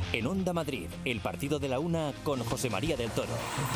En Onda Madrid, el partido de la una con José María del Toro.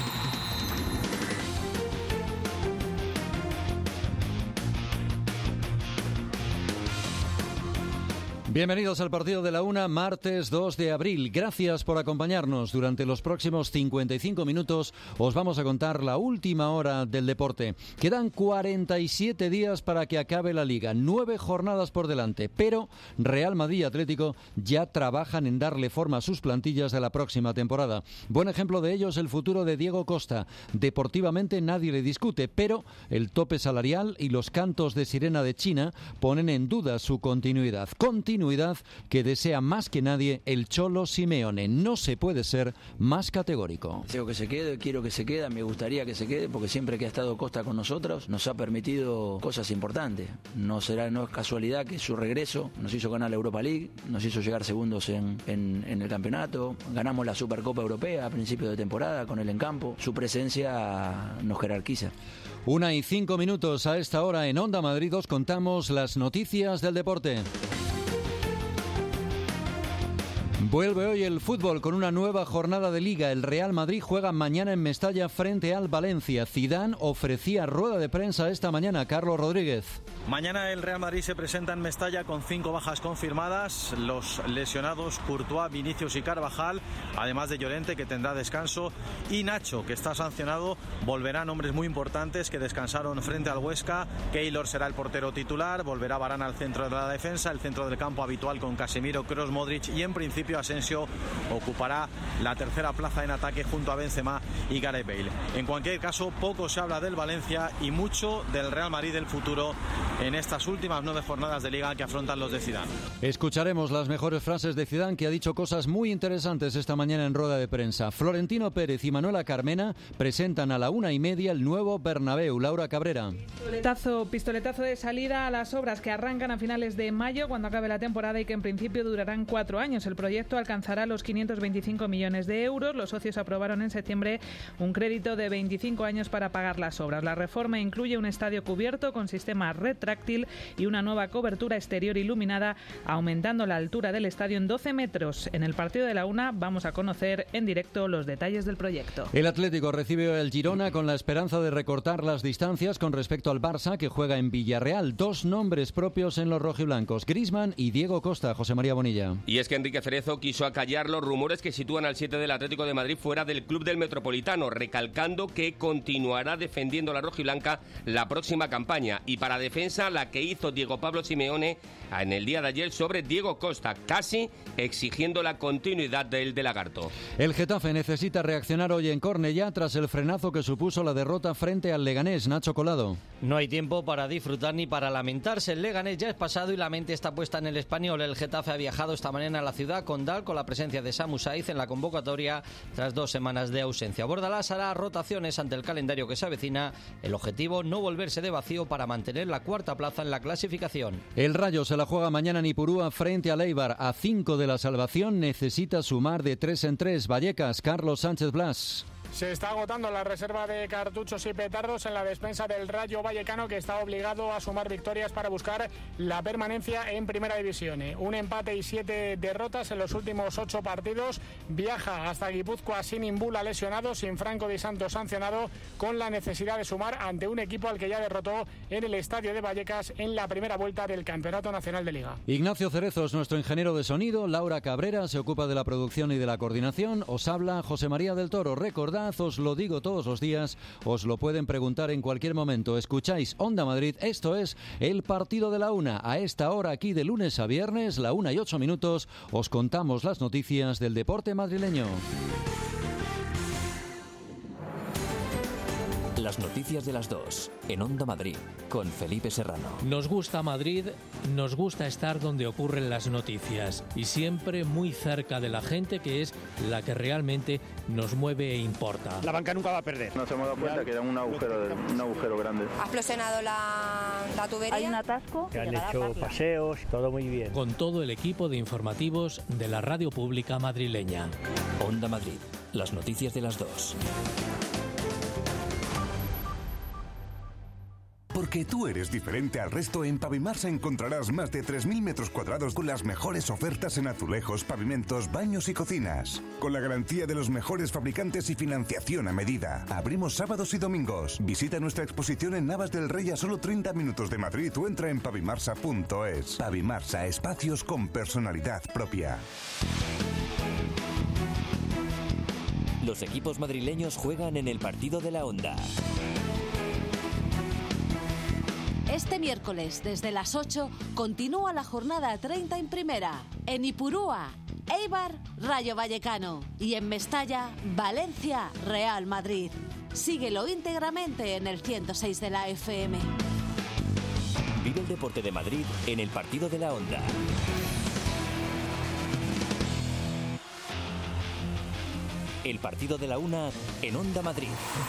Bienvenidos al partido de la una, martes 2 de abril. Gracias por acompañarnos. Durante los próximos 55 minutos os vamos a contar la última hora del deporte. Quedan 47 días para que acabe la Liga, 9 jornadas por delante, pero Real Madrid y Atlético ya trabajan en darle forma a sus plantillas de la próxima temporada. Buen ejemplo de ello es el futuro de Diego Costa. Deportivamente nadie le discute, pero el tope salarial y los cantos de sirena de China ponen en duda su continuidad que desea más que nadie el Cholo Simeone. No se puede ser más categórico. Quiero que se quede, me gustaría que se quede, porque siempre que ha estado Costa con nosotros nos ha permitido cosas importantes. No es casualidad que su regreso nos hizo ganar la Europa League, nos hizo llegar segundos en el campeonato, ganamos la Supercopa Europea a principios de temporada con él en campo. Su presencia nos jerarquiza. 1:05 a esta hora en Onda Madrid os contamos las noticias del deporte. Vuelve hoy el fútbol con una nueva jornada de Liga. El Real Madrid juega mañana en Mestalla frente al Valencia. Zidane ofrecía rueda de prensa esta mañana. Carlos Rodríguez. Mañana el Real Madrid se presenta en Mestalla con 5 bajas confirmadas. Los lesionados Courtois, Vinicius y Carvajal, además de Llorente, que tendrá descanso, y Nacho, que está sancionado. Volverán hombres muy importantes que descansaron frente al Huesca. Keylor será el portero titular. Volverá Varane al centro de la defensa. El centro del campo habitual con Casemiro, Kroos, Modric, y en principio Asensio ocupará la tercera plaza en ataque junto a Benzema y Gareth Bale. En cualquier caso, poco se habla del Valencia y mucho del Real Madrid del futuro en estas últimas 9 jornadas de Liga que afrontan los de Zidane. Escucharemos las mejores frases de Zidane, que ha dicho cosas muy interesantes esta mañana en rueda de prensa. Florentino Pérez y Manuela Carmena presentan a la 1:30 el nuevo Bernabéu. Laura Cabrera. Pistoletazo de salida a las obras que arrancan a finales de mayo, cuando acabe la temporada, y que en principio durarán 4 años. El proyecto alcanzará los 525 millones de euros. Los socios aprobaron en septiembre un crédito de 25 años para pagar las obras. La reforma incluye un estadio cubierto con sistema retráctil y una nueva cobertura exterior iluminada, aumentando la altura del estadio en 12 metros. En el partido de la una vamos a conocer en directo los detalles del proyecto. El Atlético recibe el Girona con la esperanza de recortar las distancias con respecto al Barça, que juega en Villarreal. 2 nombres propios en los rojiblancos: Griezmann y Diego Costa. José María Bonilla. Y es que Enrique Cerezo quiso acallar los rumores que sitúan al 7 del Atlético de Madrid fuera del club del Metropolitano, recalcando que continuará defendiendo la rojiblanca la próxima campaña. Y para defensa, la que hizo Diego Pablo Simeone en el día de ayer sobre Diego Costa, casi exigiendo la continuidad del de Lagarto. El Getafe necesita reaccionar hoy en Cornellá tras el frenazo que supuso la derrota frente al Leganés. Nacho Colado. No hay tiempo para disfrutar ni para lamentarse. El Leganés ya es pasado y la mente está puesta en el Español. El Getafe ha viajado esta mañana a la ciudad condal con la presencia de Samu Saiz en la convocatoria tras 2 semanas de ausencia. Bordalás hará rotaciones ante el calendario que se avecina. El objetivo, no volverse de vacío para mantener la 4ª plaza en la clasificación. El Rayo se la juega mañana en Ipurúa frente al Eibar. A 5 de la salvación, necesita sumar de 3 en 3. Vallecas, Carlos Sánchez Blas. Se está agotando la reserva de cartuchos y petardos en la despensa del Rayo Vallecano, que está obligado a sumar victorias para buscar la permanencia en Primera División. Un empate y 7 derrotas en los últimos 8 partidos. Viaja hasta Guipúzcoa sin Imbula lesionado, sin Franco Di Santo sancionado, con la necesidad de sumar ante un equipo al que ya derrotó en el estadio de Vallecas en la primera vuelta del Campeonato Nacional de Liga. Ignacio Cerezo es nuestro ingeniero de sonido. Laura Cabrera se ocupa de la producción y de la coordinación. Os habla José María del Toro. Recordad, os lo digo todos los días, os lo pueden preguntar en cualquier momento. Escucháis Onda Madrid, esto es el partido de la una. A esta hora, aquí de lunes a viernes, la 1:08, os contamos las noticias del deporte madrileño. Las noticias de las 2 en Onda Madrid con Felipe Serrano. Nos gusta Madrid, nos gusta estar donde ocurren las noticias y siempre muy cerca de la gente, que es la que realmente nos mueve e importa. La banca nunca va a perder. Nos hemos dado cuenta que era un agujero grande. Ha explosionado la tubería. Hay un atasco. Que han hecho paseos, todo muy bien. Con todo el equipo de informativos de la radio pública madrileña. Onda Madrid, las noticias de las 2. Porque tú eres diferente al resto, en Pavimarsa encontrarás más de 3.000 metros cuadrados con las mejores ofertas en azulejos, pavimentos, baños y cocinas. Con la garantía de los mejores fabricantes y financiación a medida. Abrimos sábados y domingos. Visita nuestra exposición en Navas del Rey a solo 30 minutos de Madrid o entra en pavimarsa.es. Pavimarsa, espacios con personalidad propia. Los equipos madrileños juegan en el partido de la Onda. Este miércoles, desde las 8, continúa la jornada 30 en Primera. En Ipurúa, Eibar, Rayo Vallecano. Y en Mestalla, Valencia, Real Madrid. Síguelo íntegramente en el 106 de la FM. Vive el deporte de Madrid en el partido de la Onda. El partido de la Una en Onda Madrid.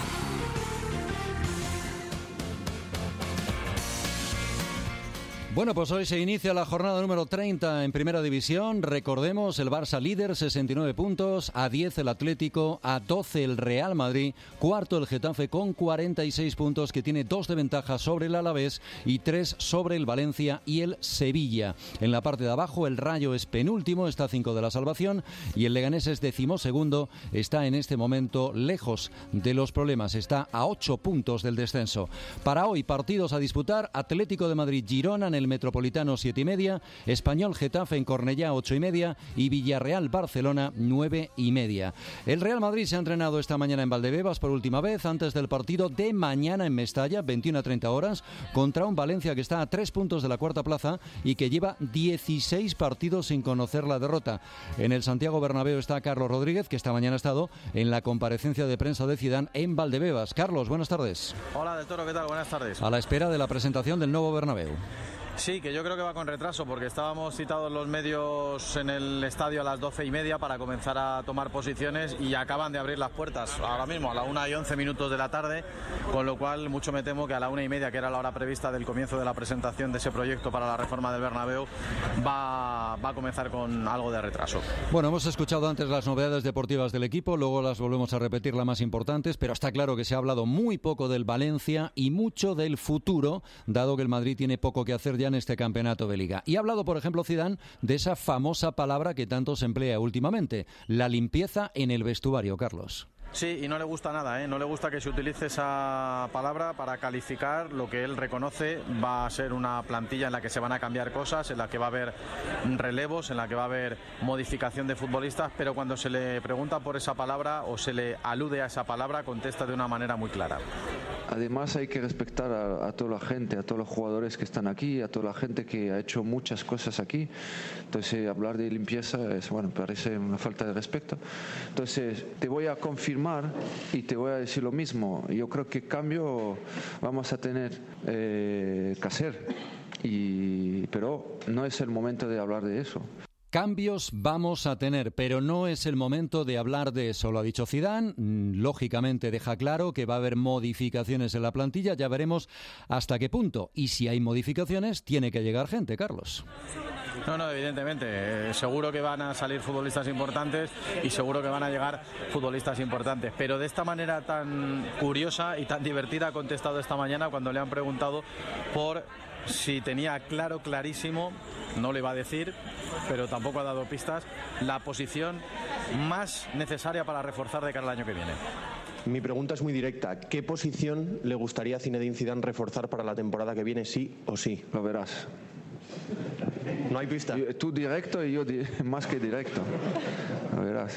Bueno, pues hoy se inicia la jornada número 30 en Primera División. Recordemos, el Barça líder, 69 puntos, a 10 el Atlético, a 12 el Real Madrid, cuarto el Getafe con 46 puntos, que tiene 2 de ventaja sobre el Alavés y 3 sobre el Valencia y el Sevilla. En la parte de abajo, el Rayo es penúltimo, está a 5 de la salvación, y el Leganés es 12º, está en este momento lejos de los problemas, está a 8 puntos del descenso. Para hoy, partidos a disputar: Atlético de Madrid-Girona en el Metropolitano 7:30, Español Getafe en Cornellá 8:30 y Villarreal Barcelona 9:30. El Real Madrid se ha entrenado esta mañana en Valdebebas por última vez antes del partido de mañana en Mestalla, 21:30 horas, contra un Valencia que está a 3 puntos de la cuarta plaza y que lleva 16 partidos sin conocer la derrota. En el Santiago Bernabéu está Carlos Rodríguez, que esta mañana ha estado en la comparecencia de prensa de Zidane en Valdebebas. Carlos, buenas tardes. Hola del Toro, ¿qué tal? Buenas tardes. A la espera de la presentación del nuevo Bernabéu. Sí, que yo creo que va con retraso porque estábamos citados los medios en el estadio a las 12:30 para comenzar a tomar posiciones y acaban de abrir las puertas ahora mismo a la 1:11 de la tarde, con lo cual mucho me temo que a la 1:30, que era la hora prevista del comienzo de la presentación de ese proyecto para la reforma del Bernabéu, va a comenzar con algo de retraso. Bueno, hemos escuchado antes las novedades deportivas del equipo, luego las volvemos a repetir, las más importantes, pero está claro que se ha hablado muy poco del Valencia y mucho del futuro, dado que el Madrid tiene poco que hacer ya en este campeonato de Liga. Y ha hablado, por ejemplo, Zidane de esa famosa palabra que tanto se emplea últimamente, la limpieza en el vestuario, Carlos. Sí, y no le gusta nada, no le gusta que se utilice esa palabra para calificar lo que él reconoce va a ser una plantilla en la que se van a cambiar cosas, en la que va a haber relevos, en la que va a haber modificación de futbolistas, pero cuando se le pregunta por esa palabra o se le alude a esa palabra, contesta de una manera muy clara. Además hay que respetar a toda la gente, a todos los jugadores que están aquí, a toda la gente que ha hecho muchas cosas aquí. Entonces hablar de limpieza es, bueno, parece una falta de respeto. Entonces te voy a confirmar y te voy a decir lo mismo. Yo creo que cambio vamos a tener que hacer, pero no es el momento de hablar de eso. Cambios vamos a tener, pero no es el momento de hablar de eso, lo ha dicho Zidane. Lógicamente deja claro que va a haber modificaciones en la plantilla, ya veremos hasta qué punto. Y si hay modificaciones, tiene que llegar gente, Carlos. No, evidentemente, seguro que van a salir futbolistas importantes y seguro que van a llegar futbolistas importantes, pero de esta manera tan curiosa y tan divertida ha contestado esta mañana cuando le han preguntado por si tenía clarísimo, no le va a decir, pero tampoco ha dado pistas, la posición más necesaria para reforzar de cara al año que viene. Mi pregunta es muy directa. ¿Qué posición le gustaría a Zinedine Zidane reforzar para la temporada que viene, sí o sí? Lo verás. No hay pista. Tú directo y yo más que directo. Lo verás.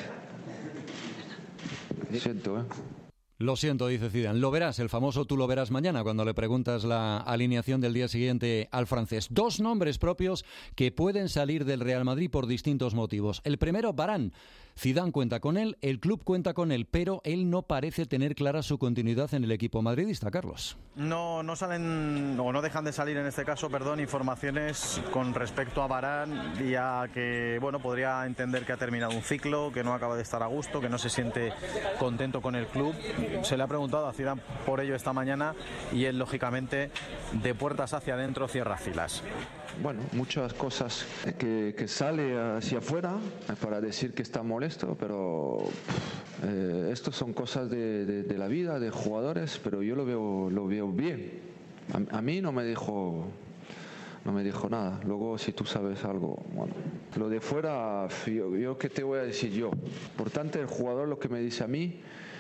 Siento, Lo siento, dice Zidane. Lo verás, el famoso tú lo verás mañana, cuando le preguntas la alineación del día siguiente al francés. 2 nombres propios que pueden salir del Real Madrid por distintos motivos. El primero, Varane. Zidane cuenta con él, el club cuenta con él, pero él no parece tener clara su continuidad en el equipo madridista, Carlos. No salen, o no dejan de salir en este caso, informaciones con respecto a Varane y a que, podría entender que ha terminado un ciclo, que no acaba de estar a gusto, que no se siente contento con el club. Se le ha preguntado a Zidane por ello esta mañana y él, lógicamente, de puertas hacia adentro cierra filas. Bueno, muchas cosas que sale hacia afuera para decir que está molesto, pero esto son cosas de la vida, de jugadores, pero yo lo veo bien. A mí no me dijo nada. Luego, si tú sabes algo, bueno, lo de fuera, yo qué te voy a decir yo. Por tanto, el jugador lo que me dice a mí,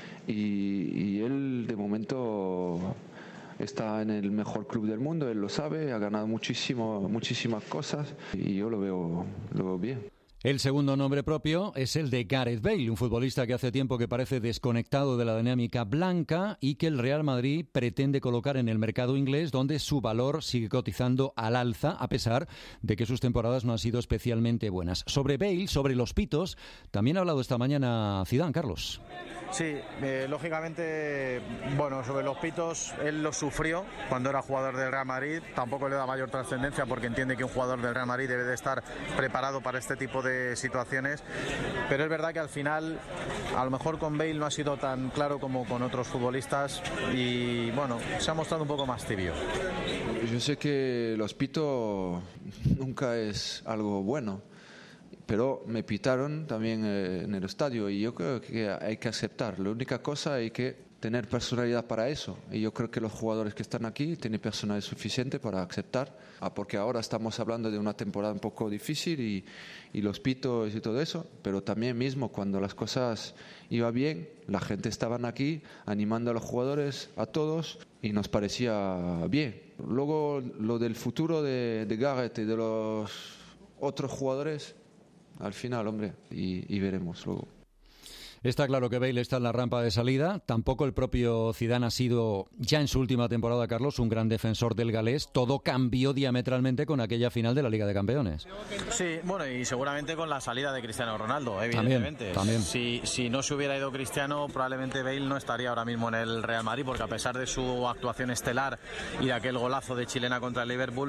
y él de momento está en el mejor club del mundo, él lo sabe, ha ganado muchísimas cosas y yo lo veo bien. El segundo nombre propio es el de Gareth Bale, un futbolista que hace tiempo que parece desconectado de la dinámica blanca y que el Real Madrid pretende colocar en el mercado inglés, donde su valor sigue cotizando al alza, a pesar de que sus temporadas no han sido especialmente buenas. Sobre Bale, sobre los pitos, también ha hablado esta mañana Zidane, Carlos. Sí, lógicamente, bueno, sobre los pitos, él los sufrió cuando era jugador del Real Madrid, tampoco le da mayor trascendencia porque entiende que un jugador del Real Madrid debe de estar preparado para este tipo de situaciones, pero es verdad que al final, a lo mejor con Bale no ha sido tan claro como con otros futbolistas y, bueno, se ha mostrado un poco más tibio. Yo sé que los pitos nunca es algo bueno, pero me pitaron también en el estadio y yo creo que hay que aceptar. La única cosa hay que tener personalidad para eso y yo creo que los jugadores que están aquí tienen personalidad suficiente para aceptar, porque ahora estamos hablando de una temporada un poco difícil y los pitos y todo eso, pero también mismo cuando las cosas iban bien, la gente estaba aquí animando a los jugadores, a todos, y nos parecía bien. Luego lo del futuro de Gareth y de los otros jugadores, al final, hombre, y veremos luego. Está claro que Bale está en la rampa de salida. Tampoco el propio Zidane ha sido, ya en su última temporada, Carlos, un gran defensor del galés. Todo cambió diametralmente con aquella final de la Liga de Campeones. Sí, bueno, y seguramente con la salida de Cristiano Ronaldo, evidentemente. También. Si no se hubiera ido Cristiano, probablemente Bale no estaría ahora mismo en el Real Madrid, porque a pesar de su actuación estelar y de aquel golazo de chilena contra el Liverpool,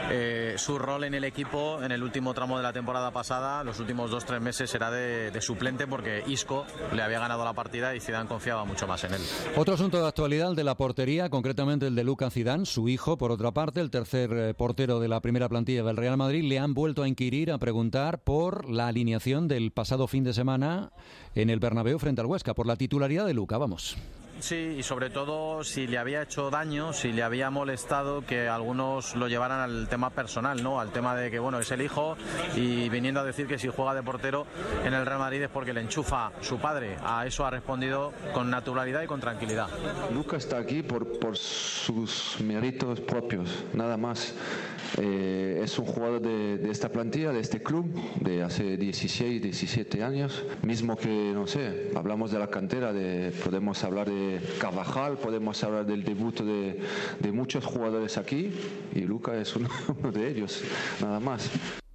su rol en el equipo en el último tramo de la temporada pasada, los últimos 2-3 meses, era de suplente, porque Isco le había ganado la partida y Zidane confiaba mucho más en él. Otro asunto de actualidad, el de la portería, concretamente el de Luka Zidane, su hijo, por otra parte, el tercer portero de la primera plantilla del Real Madrid. Le han vuelto a inquirir, a preguntar por la alineación del pasado fin de semana en el Bernabéu frente al Huesca, por la titularidad de Luka. Vamos. Sí, y sobre todo si le había hecho daño, si le había molestado que algunos lo llevaran al tema personal, ¿no? Al tema de que, bueno, es el hijo, y viniendo a decir que si juega de portero en el Real Madrid es porque le enchufa su padre. A eso ha respondido con naturalidad y con tranquilidad. Luka está aquí por sus méritos propios, nada más. Es un jugador de esta plantilla, de este club, de hace 16, 17 años. Mismo que, no sé, hablamos de la cantera, podemos hablar de Carvajal, podemos hablar del debut de muchos jugadores aquí, y Luka es uno de ellos, nada más.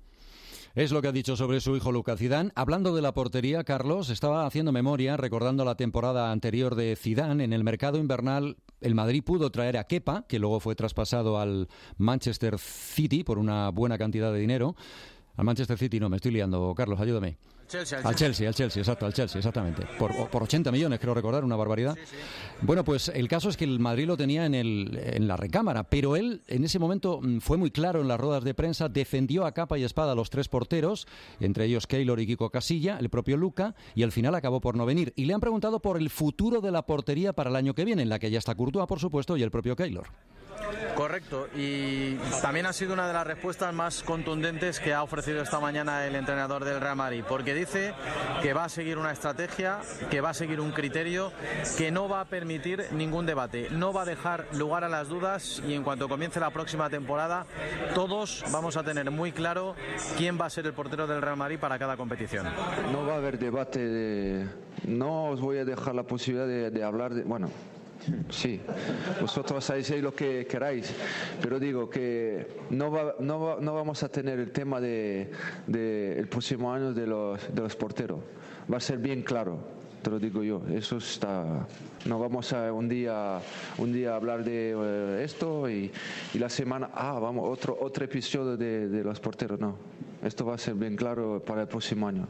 Es lo que ha dicho sobre su hijo Luka Zidane. Hablando de la portería, Carlos, estaba haciendo memoria, recordando la temporada anterior de Zidane. En el mercado invernal, el Madrid pudo traer a Kepa, que luego fue traspasado al Manchester City por una buena cantidad de dinero. Al Manchester City no, me estoy liando, Carlos, ayúdame. Al Chelsea, exactamente. Por 80 millones, creo recordar, una barbaridad. Sí. Bueno, pues el caso es que el Madrid lo tenía en la recámara, pero él en ese momento fue muy claro en las ruedas de prensa, defendió a capa y espada a los tres porteros, entre ellos Keylor y Kiko Casilla, el propio Luka, y al final acabó por no venir. Y le han preguntado por el futuro de la portería para el año que viene, en la que ya está Courtois, por supuesto, y el propio Keylor. Correcto, y también ha sido una de las respuestas más contundentes que ha ofrecido esta mañana el entrenador del Real Madrid, porque dice que va a seguir una estrategia, que va a seguir un criterio, que no va a permitir ningún debate, no va a dejar lugar a las dudas, y en cuanto comience la próxima temporada todos vamos a tener muy claro quién va a ser el portero del Real Madrid para cada competición. No va a haber debate, no os voy a dejar la posibilidad de hablar de... Bueno, sí, vosotros hacéis lo que queráis, pero digo que no vamos a tener el tema de el próximo año de los porteros. Va a ser bien claro, te lo digo yo. Eso está. No vamos a un día hablar de esto y la semana vamos otro episodio de los porteros. No, esto va a ser bien claro para el próximo año.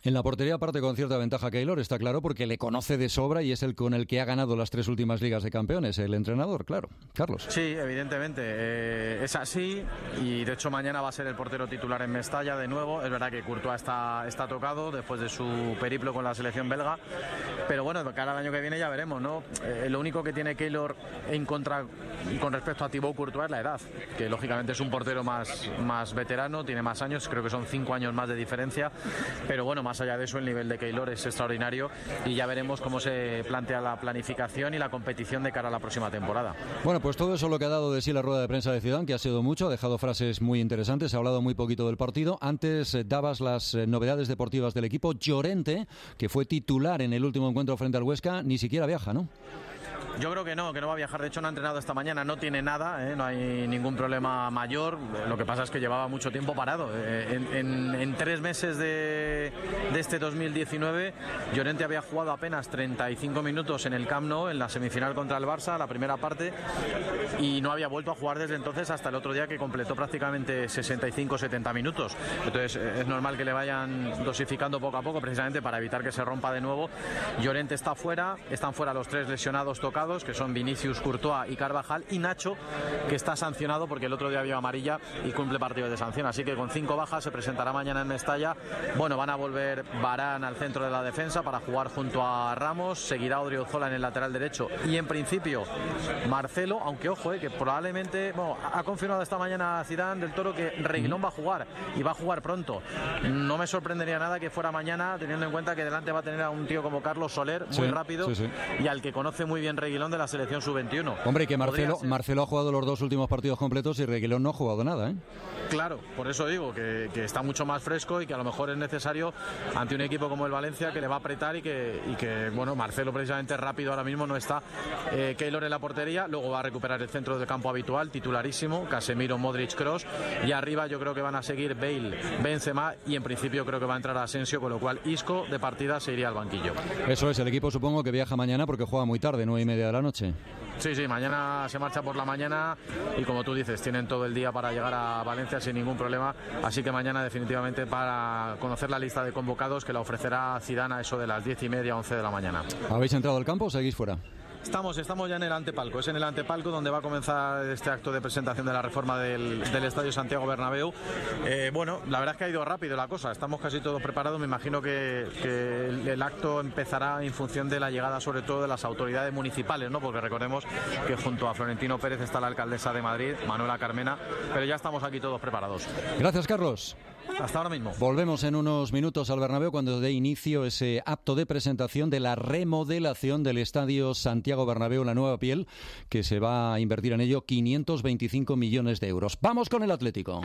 En la portería parte con cierta ventaja Keylor, está claro, porque le conoce de sobra y es el con el que ha ganado las 3 últimas Ligas de Campeones, el entrenador, claro. Carlos. Sí, evidentemente, es así, y de hecho mañana va a ser el portero titular en Mestalla de nuevo. Es verdad que Courtois está tocado después de su periplo con la selección belga, pero bueno, de cara al año que viene ya veremos, ¿no? Lo único que tiene Keylor en contra con respecto a Thibaut Courtois es la edad, que lógicamente es un portero más veterano, tiene más años, creo que son 5 años más de diferencia, pero bueno, más allá de eso el nivel de Keylor es extraordinario y ya veremos cómo se plantea la planificación y la competición de cara a la próxima temporada. Bueno, pues todo eso es lo que ha dado de sí la rueda de prensa de Zidane, que ha sido mucho, ha dejado frases muy interesantes, ha hablado muy poquito del partido. Antes dabas las novedades deportivas del equipo. Llorente, que fue titular en el último encuentro frente al Huesca, ni siquiera viaja, ¿no? Yo creo que no va a viajar. De hecho, no ha entrenado esta mañana, no tiene nada, no hay ningún problema mayor. Lo que pasa es que llevaba mucho tiempo parado. En 3 meses de este 2019, Llorente había jugado apenas 35 minutos en el Camp Nou, en la semifinal contra el Barça, la primera parte, y no había vuelto a jugar desde entonces hasta el otro día, que completó prácticamente 65-70 minutos. Entonces, es normal que le vayan dosificando poco a poco, precisamente para evitar que se rompa de nuevo. Llorente está fuera, están fuera los 3 lesionados tocados, que son Vinicius, Courtois y Carvajal, y Nacho, que está sancionado porque el otro día vio amarilla y cumple partido de sanción. Así que con 5 bajas se presentará mañana en Mestalla. Bueno, van a volver Varane al centro de la defensa para jugar junto a Ramos, seguirá Odriozola en el lateral derecho y en principio Marcelo, aunque ojo, que probablemente, bueno, ha confirmado esta mañana Zidane del Toro que Reguilón va a jugar y va a jugar pronto. No me sorprendería nada que fuera mañana, teniendo en cuenta que delante va a tener a un tío como Carlos Soler, muy rápido, y al que conoce muy bien Reguilón de la selección sub-21. Hombre, que Marcelo ha jugado los 2 últimos partidos completos y Reguilón no ha jugado nada, ¿eh? Claro, por eso digo que está mucho más fresco y que a lo mejor es necesario ante un equipo como el Valencia, que le va a apretar y que bueno, Marcelo precisamente rápido ahora mismo no está. Keylor en la portería, luego va a recuperar el centro del campo habitual, titularísimo, Casemiro, Modric, Kroos, y arriba yo creo que van a seguir Bale, Benzema, y en principio creo que va a entrar Asensio, con lo cual Isco de partida se iría al banquillo. Eso es, el equipo supongo que viaja mañana porque juega muy tarde, 9:30 de la noche. Sí, mañana se marcha por la mañana y, como tú dices, tienen todo el día para llegar a Valencia sin ningún problema, así que mañana definitivamente para conocer la lista de convocados, que la ofrecerá Zidane a eso de las 10:30, 11 de la mañana. ¿Habéis entrado al campo o seguís fuera? Estamos ya en el antepalco, es en el antepalco donde va a comenzar este acto de presentación de la reforma del Estadio Santiago Bernabéu. Bueno, la verdad es que ha ido rápido la cosa, estamos casi todos preparados. Me imagino que el acto empezará en función de la llegada sobre todo de las autoridades municipales, ¿no? Porque recordemos que junto a Florentino Pérez está la alcaldesa de Madrid, Manuela Carmena, pero ya estamos aquí todos preparados. Gracias, Carlos. Hasta ahora mismo. Volvemos en unos minutos al Bernabéu cuando dé inicio ese acto de presentación de la remodelación del Estadio Santiago Bernabéu, la nueva piel, que se va a invertir en ello 525 millones de euros. Vamos con el Atlético.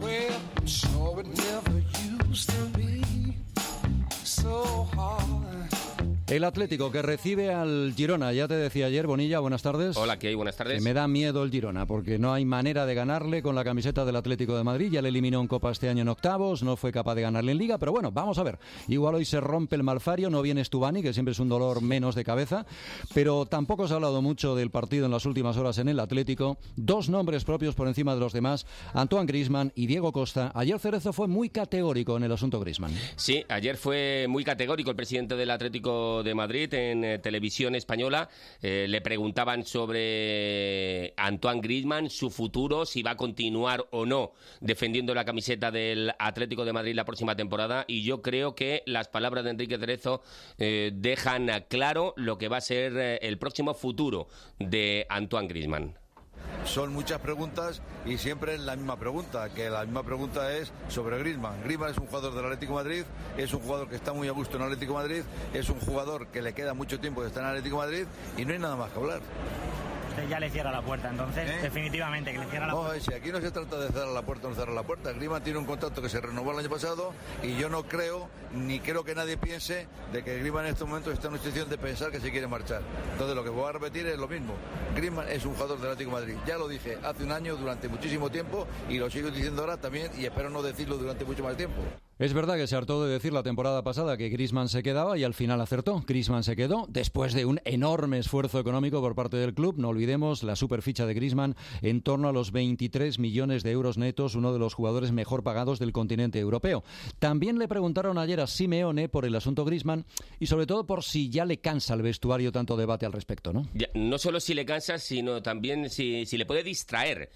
El Atlético, que recibe al Girona. Ya te decía ayer, Bonilla, buenas tardes. Hola, ¿qué hay? Buenas tardes. Que me da miedo el Girona, porque no hay manera de ganarle con la camiseta del Atlético de Madrid. Ya le eliminó en Copa este año en octavos, no fue capaz de ganarle en Liga, pero bueno, vamos a ver. Igual hoy se rompe el malfario, no viene Stubani, que siempre es un dolor menos de cabeza, pero tampoco se ha hablado mucho del partido en las últimas horas en el Atlético. 2 nombres propios por encima de los demás, Antoine Griezmann y Diego Costa. Ayer Cerezo fue muy categórico en el asunto Griezmann. Sí, ayer fue muy categórico el presidente del Atlético de Madrid en televisión española. Le preguntaban sobre Antoine Griezmann, su futuro, si va a continuar o no defendiendo la camiseta del Atlético de Madrid la próxima temporada, y yo creo que las palabras de Enrique Cerezo dejan claro lo que va a ser el próximo futuro de Antoine Griezmann. Son muchas preguntas y siempre es la misma pregunta, que la misma pregunta es sobre Griezmann. Griezmann es un jugador del Atlético de Madrid, es un jugador que está muy a gusto en el Atlético de Madrid, es un jugador que le queda mucho tiempo de estar en el Atlético de Madrid y no hay nada más que hablar. Ya le cierra la puerta, entonces, definitivamente que le cierra la puerta. Si aquí no se trata de cerrar la puerta o no cerrar la puerta. Griezmann tiene un contrato que se renovó el año pasado y yo no creo, ni creo que nadie piense de que Griezmann en este momento está en una situación de pensar que se quiere marchar. Entonces lo que voy a repetir es lo mismo. Griezmann es un jugador del Atlético de Madrid. Ya lo dije hace un año durante muchísimo tiempo y lo sigo diciendo ahora también, y espero no decirlo durante mucho más tiempo. Es verdad que se hartó de decir la temporada pasada que Griezmann se quedaba y al final acertó. Griezmann se quedó después de un enorme esfuerzo económico por parte del club. No olvidemos la superficha de Griezmann en torno a los 23 millones de euros netos, uno de los jugadores mejor pagados del continente europeo. También le preguntaron ayer a Simeone por el asunto Griezmann y sobre todo por si ya le cansa al vestuario tanto debate al respecto, ¿no? Ya, no solo si le cansa, sino también si le puede distraer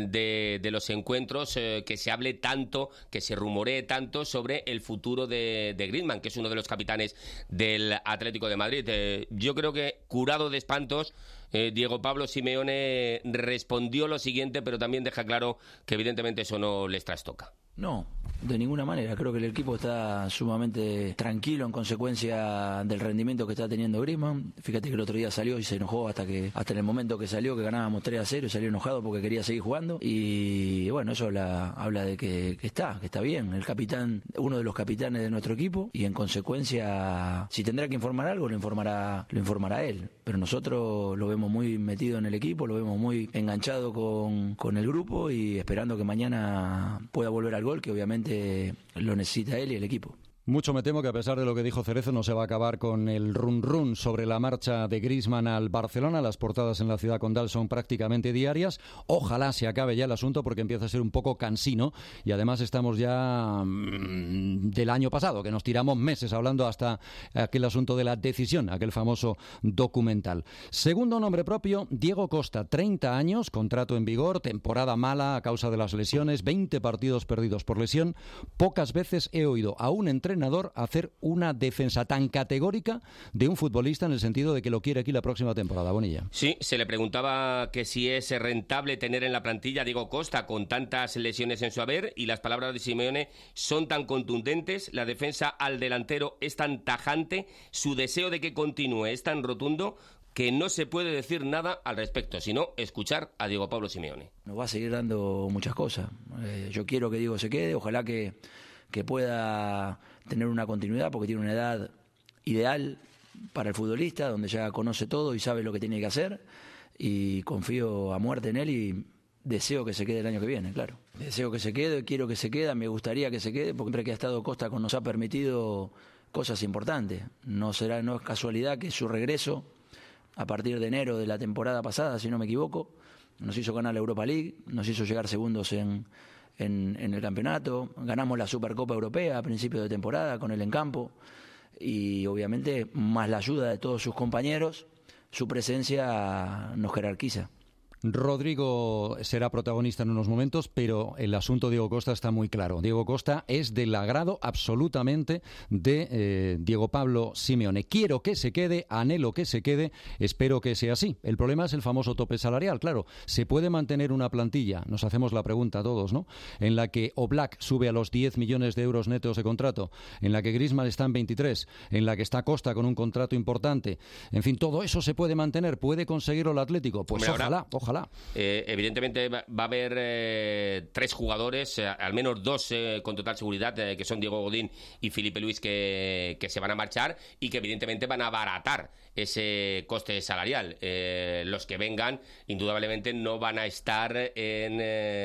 de los encuentros, que se hable tanto, que se rumoree tanto sobre el futuro de Griezmann, que es uno de los capitanes del Atlético de Madrid. Yo creo que, curado de espantos, Diego Pablo Simeone respondió lo siguiente, pero también deja claro que evidentemente eso no les trastoca. No, de ninguna manera. Creo que el equipo está sumamente tranquilo en consecuencia del rendimiento que está teniendo Griezmann. Fíjate que el otro día salió y se enojó hasta en el momento que salió, que ganábamos 3-0, y salió enojado porque quería seguir jugando. Y bueno, eso habla de que está bien. El capitán, uno de los capitanes de nuestro equipo, y en consecuencia, si tendrá que informar algo, lo informará él. Pero nosotros lo vemos muy metido en el equipo, lo vemos muy enganchado con el grupo y esperando que mañana pueda volver al gol, que obviamente lo necesita él y el equipo. Mucho me temo que a pesar de lo que dijo Cerezo no se va a acabar con el run sobre la marcha de Griezmann al Barcelona. Las portadas en la ciudad condal son prácticamente diarias. Ojalá se acabe ya el asunto porque empieza a ser un poco cansino y además estamos ya del año pasado, que nos tiramos meses hablando hasta aquel asunto de la decisión, aquel famoso documental. Segundo nombre propio, Diego Costa, 30 años, contrato en vigor, temporada mala a causa de las lesiones, 20 partidos perdidos por lesión. Pocas veces he oído a un entrenador hacer una defensa tan categórica de un futbolista en el sentido de que lo quiere aquí la próxima temporada. Bonilla. Sí, se le preguntaba que si es rentable tener en la plantilla a Diego Costa con tantas lesiones en su haber, y las palabras de Simeone son tan contundentes, la defensa al delantero es tan tajante, su deseo de que continúe es tan rotundo que no se puede decir nada al respecto, sino escuchar a Diego Pablo Simeone. Nos va a seguir dando muchas cosas. Yo quiero que Diego se quede, ojalá que pueda tener una continuidad, porque tiene una edad ideal para el futbolista, donde ya conoce todo y sabe lo que tiene que hacer, y confío a muerte en él y deseo que se quede el año que viene, claro. Deseo que se quede, quiero que se quede, me gustaría que se quede, porque siempre que ha estado Costa nos ha permitido cosas importantes. No es casualidad que su regreso, a partir de enero de la temporada pasada, si no me equivoco, nos hizo ganar la Europa League, nos hizo llegar segundos en el campeonato, ganamos la Supercopa Europea a principios de temporada con él en campo, y obviamente más la ayuda de todos sus compañeros, su presencia nos jerarquiza. Rodrigo será protagonista en unos momentos, pero el asunto Diego Costa está muy claro. Diego Costa es del agrado absolutamente de Diego Pablo Simeone. Quiero que se quede, anhelo que se quede, espero que sea así. El problema es el famoso tope salarial. Claro, se puede mantener una plantilla, nos hacemos la pregunta todos, ¿no?, en la que Oblak sube a los 10 millones de euros netos de contrato, en la que Griezmann está en 23, en la que está Costa con un contrato importante. En fin, todo eso se puede mantener, puede conseguirlo el Atlético. Pues ojalá. Evidentemente va a haber 3 jugadores, al menos 2 con total seguridad, que son Diego Godín y Filipe Luis, que se van a marchar y que evidentemente van a abaratar ese coste salarial. Los que vengan indudablemente no van a estar en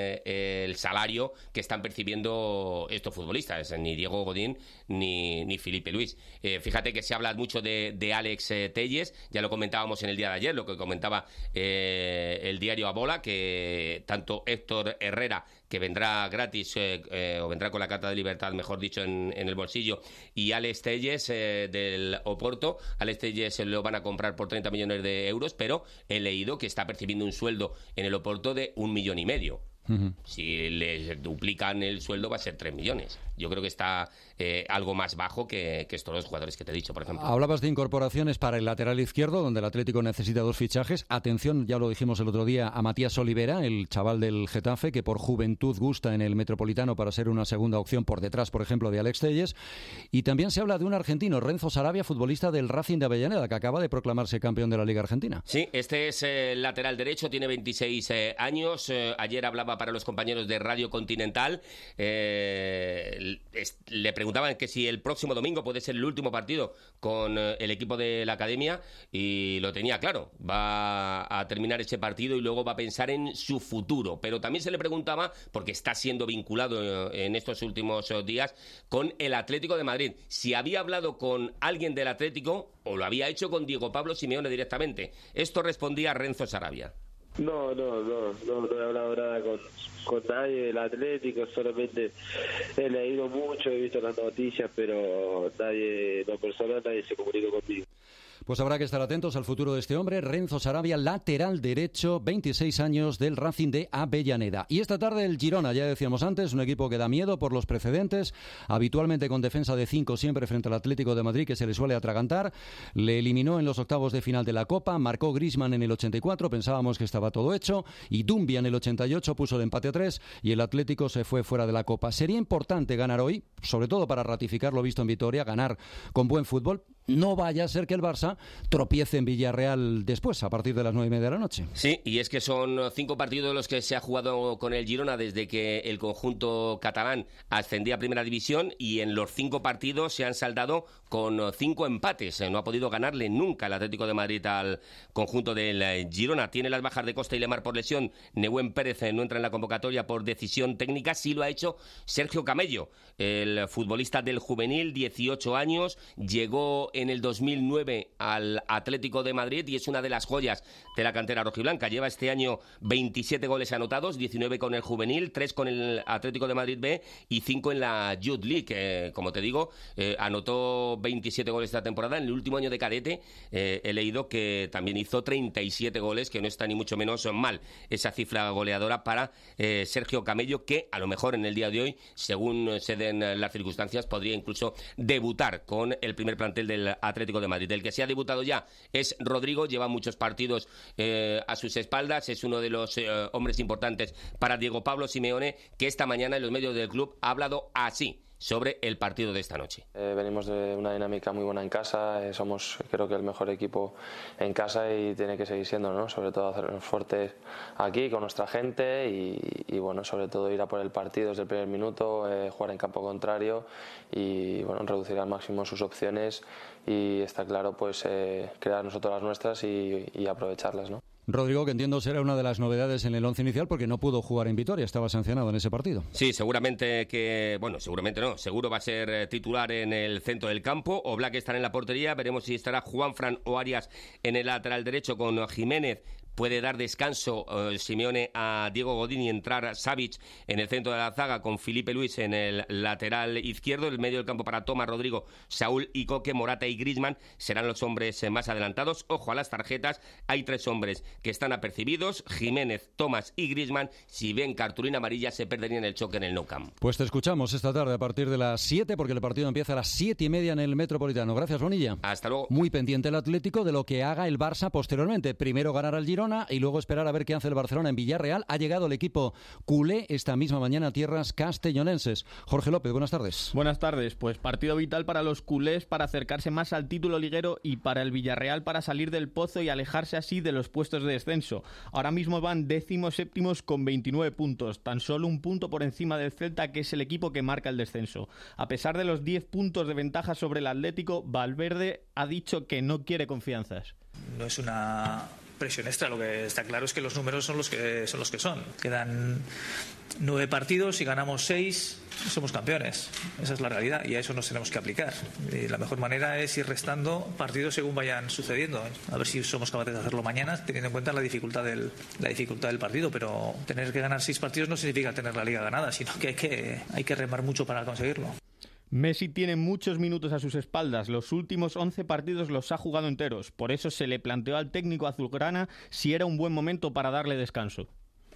el salario que están percibiendo estos futbolistas, ni Diego Godín ni Filipe Luis. Fíjate que se habla mucho de Alex Telles, ya lo comentábamos en el día de ayer, lo que comentaba el diario Abola, que tanto Héctor Herrera, que vendrá gratis, o vendrá con la carta de libertad, mejor dicho, en el bolsillo, y Alex Telles del Oporto. Alex Telles lo van a comprar por 30 millones de euros, pero he leído que está percibiendo un sueldo en el Oporto de 1,5 millones. Si les duplican el sueldo va a ser 3 millones. Yo creo que está algo más bajo que estos 2 jugadores que te he dicho, por ejemplo. Hablabas de incorporaciones para el lateral izquierdo, donde el Atlético necesita 2 fichajes. Atención, ya lo dijimos el otro día, a Matías Olivera, el chaval del Getafe, que por juventud gusta en el Metropolitano para ser una segunda opción por detrás, por ejemplo, de Alex Telles. Y también se habla de un argentino, Renzo Sarabia, futbolista del Racing de Avellaneda, que acaba de proclamarse campeón de la Liga Argentina. Sí, este es el lateral derecho, tiene 26 años. Ayer hablaba para los compañeros de Radio Continental. le preguntaban que si el próximo domingo puede ser el último partido con el equipo de la academia, y lo tenía claro, va a terminar ese partido y luego va a pensar en su futuro. Pero también se le preguntaba, porque está siendo vinculado en estos últimos días con el Atlético de Madrid, si había hablado con alguien del Atlético o lo había hecho con Diego Pablo Simeone directamente. Esto respondía Renzo Sarabia. No he hablado nada con nadie del Atlético, solamente he leído mucho, he visto las noticias, pero nadie se comunicó conmigo. Pues habrá que estar atentos al futuro de este hombre, Renzo Sarabia, lateral derecho, 26 años, del Racing de Avellaneda. Y esta tarde el Girona, ya decíamos antes, un equipo que da miedo por los precedentes, habitualmente con defensa de 5 siempre frente al Atlético de Madrid, que se le suele atragantar. Le eliminó en los octavos de final de la Copa, marcó Griezmann en el 84, pensábamos que estaba todo hecho, y Dumbia en el 88 puso el empate a 3 y el Atlético se fue fuera de la Copa. Sería importante ganar hoy, sobre todo para ratificar lo visto en Vitoria, ganar con buen fútbol. No vaya a ser que el Barça tropiece en Villarreal después, a partir de las 9:30 de la noche. Sí, y es que son 5 partidos los que se ha jugado con el Girona desde que el conjunto catalán ascendía a Primera División, y en los 5 partidos se han saldado con 5 empates. No ha podido ganarle nunca el Atlético de Madrid al conjunto del Girona. Tiene las bajas de Costa y Lemar por lesión. Nehuen Pérez no entra en la convocatoria por decisión técnica. Sí lo ha hecho Sergio Camello, el futbolista del juvenil, 18 años, llegó en el 2009 al Atlético de Madrid y es una de las joyas de la cantera rojiblanca. Lleva este año 27 goles anotados, 19 con el juvenil, 3 con el Atlético de Madrid B y 5 en la Youth League. Como te digo, anotó 27 goles esta temporada. En el último año de cadete he leído que también hizo 37 goles, que no está ni mucho menos mal esa cifra goleadora para Sergio Camello, que a lo mejor en el día de hoy, según se den las circunstancias, podría incluso debutar con el primer plantel del Atlético de Madrid. El que se ha debutado ya es Rodrigo, lleva muchos partidos a sus espaldas, es uno de los hombres importantes para Diego Pablo Simeone, que esta mañana en los medios del club ha hablado así sobre el partido de esta noche. Venimos de una dinámica muy buena en casa, somos creo que el mejor equipo en casa y tiene que seguir siendo, ¿no? Sobre todo hacernos fuertes aquí con nuestra gente y bueno, sobre todo ir a por el partido desde el primer minuto, jugar en campo contrario y bueno, reducir al máximo sus opciones y está claro pues crear nosotros las nuestras y aprovecharlas, ¿no? Rodrigo, que entiendo será una de las novedades en el once inicial porque no pudo jugar en Vitoria, estaba sancionado en ese partido. Sí, seguramente seguro va a ser titular en el centro del campo. Oblak estará en la portería, veremos si estará Juanfran o Arias en el lateral derecho con Jiménez. Puede dar descanso Simeone a Diego Godín y entrar Savic en el centro de la zaga con Felipe Luis en el lateral izquierdo. El medio del campo para Tomás, Rodrigo, Saúl y Coque, Morata y Griezmann serán los hombres más adelantados. Ojo a las tarjetas, hay 3 hombres que están apercibidos, Jiménez, Tomás y Griezmann. Si ven cartulina amarilla se perderían el choque en el Nou Camp. Pues te escuchamos esta tarde a partir de las 7 porque el partido empieza a las 7:30 en el Metropolitano. Gracias, Bonilla. Hasta luego. Muy pendiente el Atlético de lo que haga el Barça posteriormente. Primero ganar al Girona y luego esperar a ver qué hace el Barcelona en Villarreal. Ha llegado el equipo culé esta misma mañana a tierras castellonenses. Jorge López, buenas tardes. Buenas tardes. Pues partido vital para los culés para acercarse más al título liguero y para el Villarreal para salir del pozo y alejarse así de los puestos de descenso. Ahora mismo van 17º con 29 puntos, tan solo un punto por encima del Celta, que es el equipo que marca el descenso. A pesar de los 10 puntos de ventaja sobre el Atlético, Valverde ha dicho que no quiere confianzas. No es una presión extra, lo que está claro es que los números son los que son. Quedan 9 partidos, si ganamos 6 somos campeones. Esa es la realidad y a eso nos tenemos que aplicar. Y la mejor manera es ir restando partidos según vayan sucediendo. A ver si somos capaces de hacerlo mañana, teniendo en cuenta la dificultad del partido, pero tener que ganar 6 partidos no significa tener la liga ganada, sino que hay que remar mucho para conseguirlo. Messi tiene muchos minutos a sus espaldas, los últimos 11 partidos los ha jugado enteros, por eso se le planteó al técnico azulgrana si era un buen momento para darle descanso.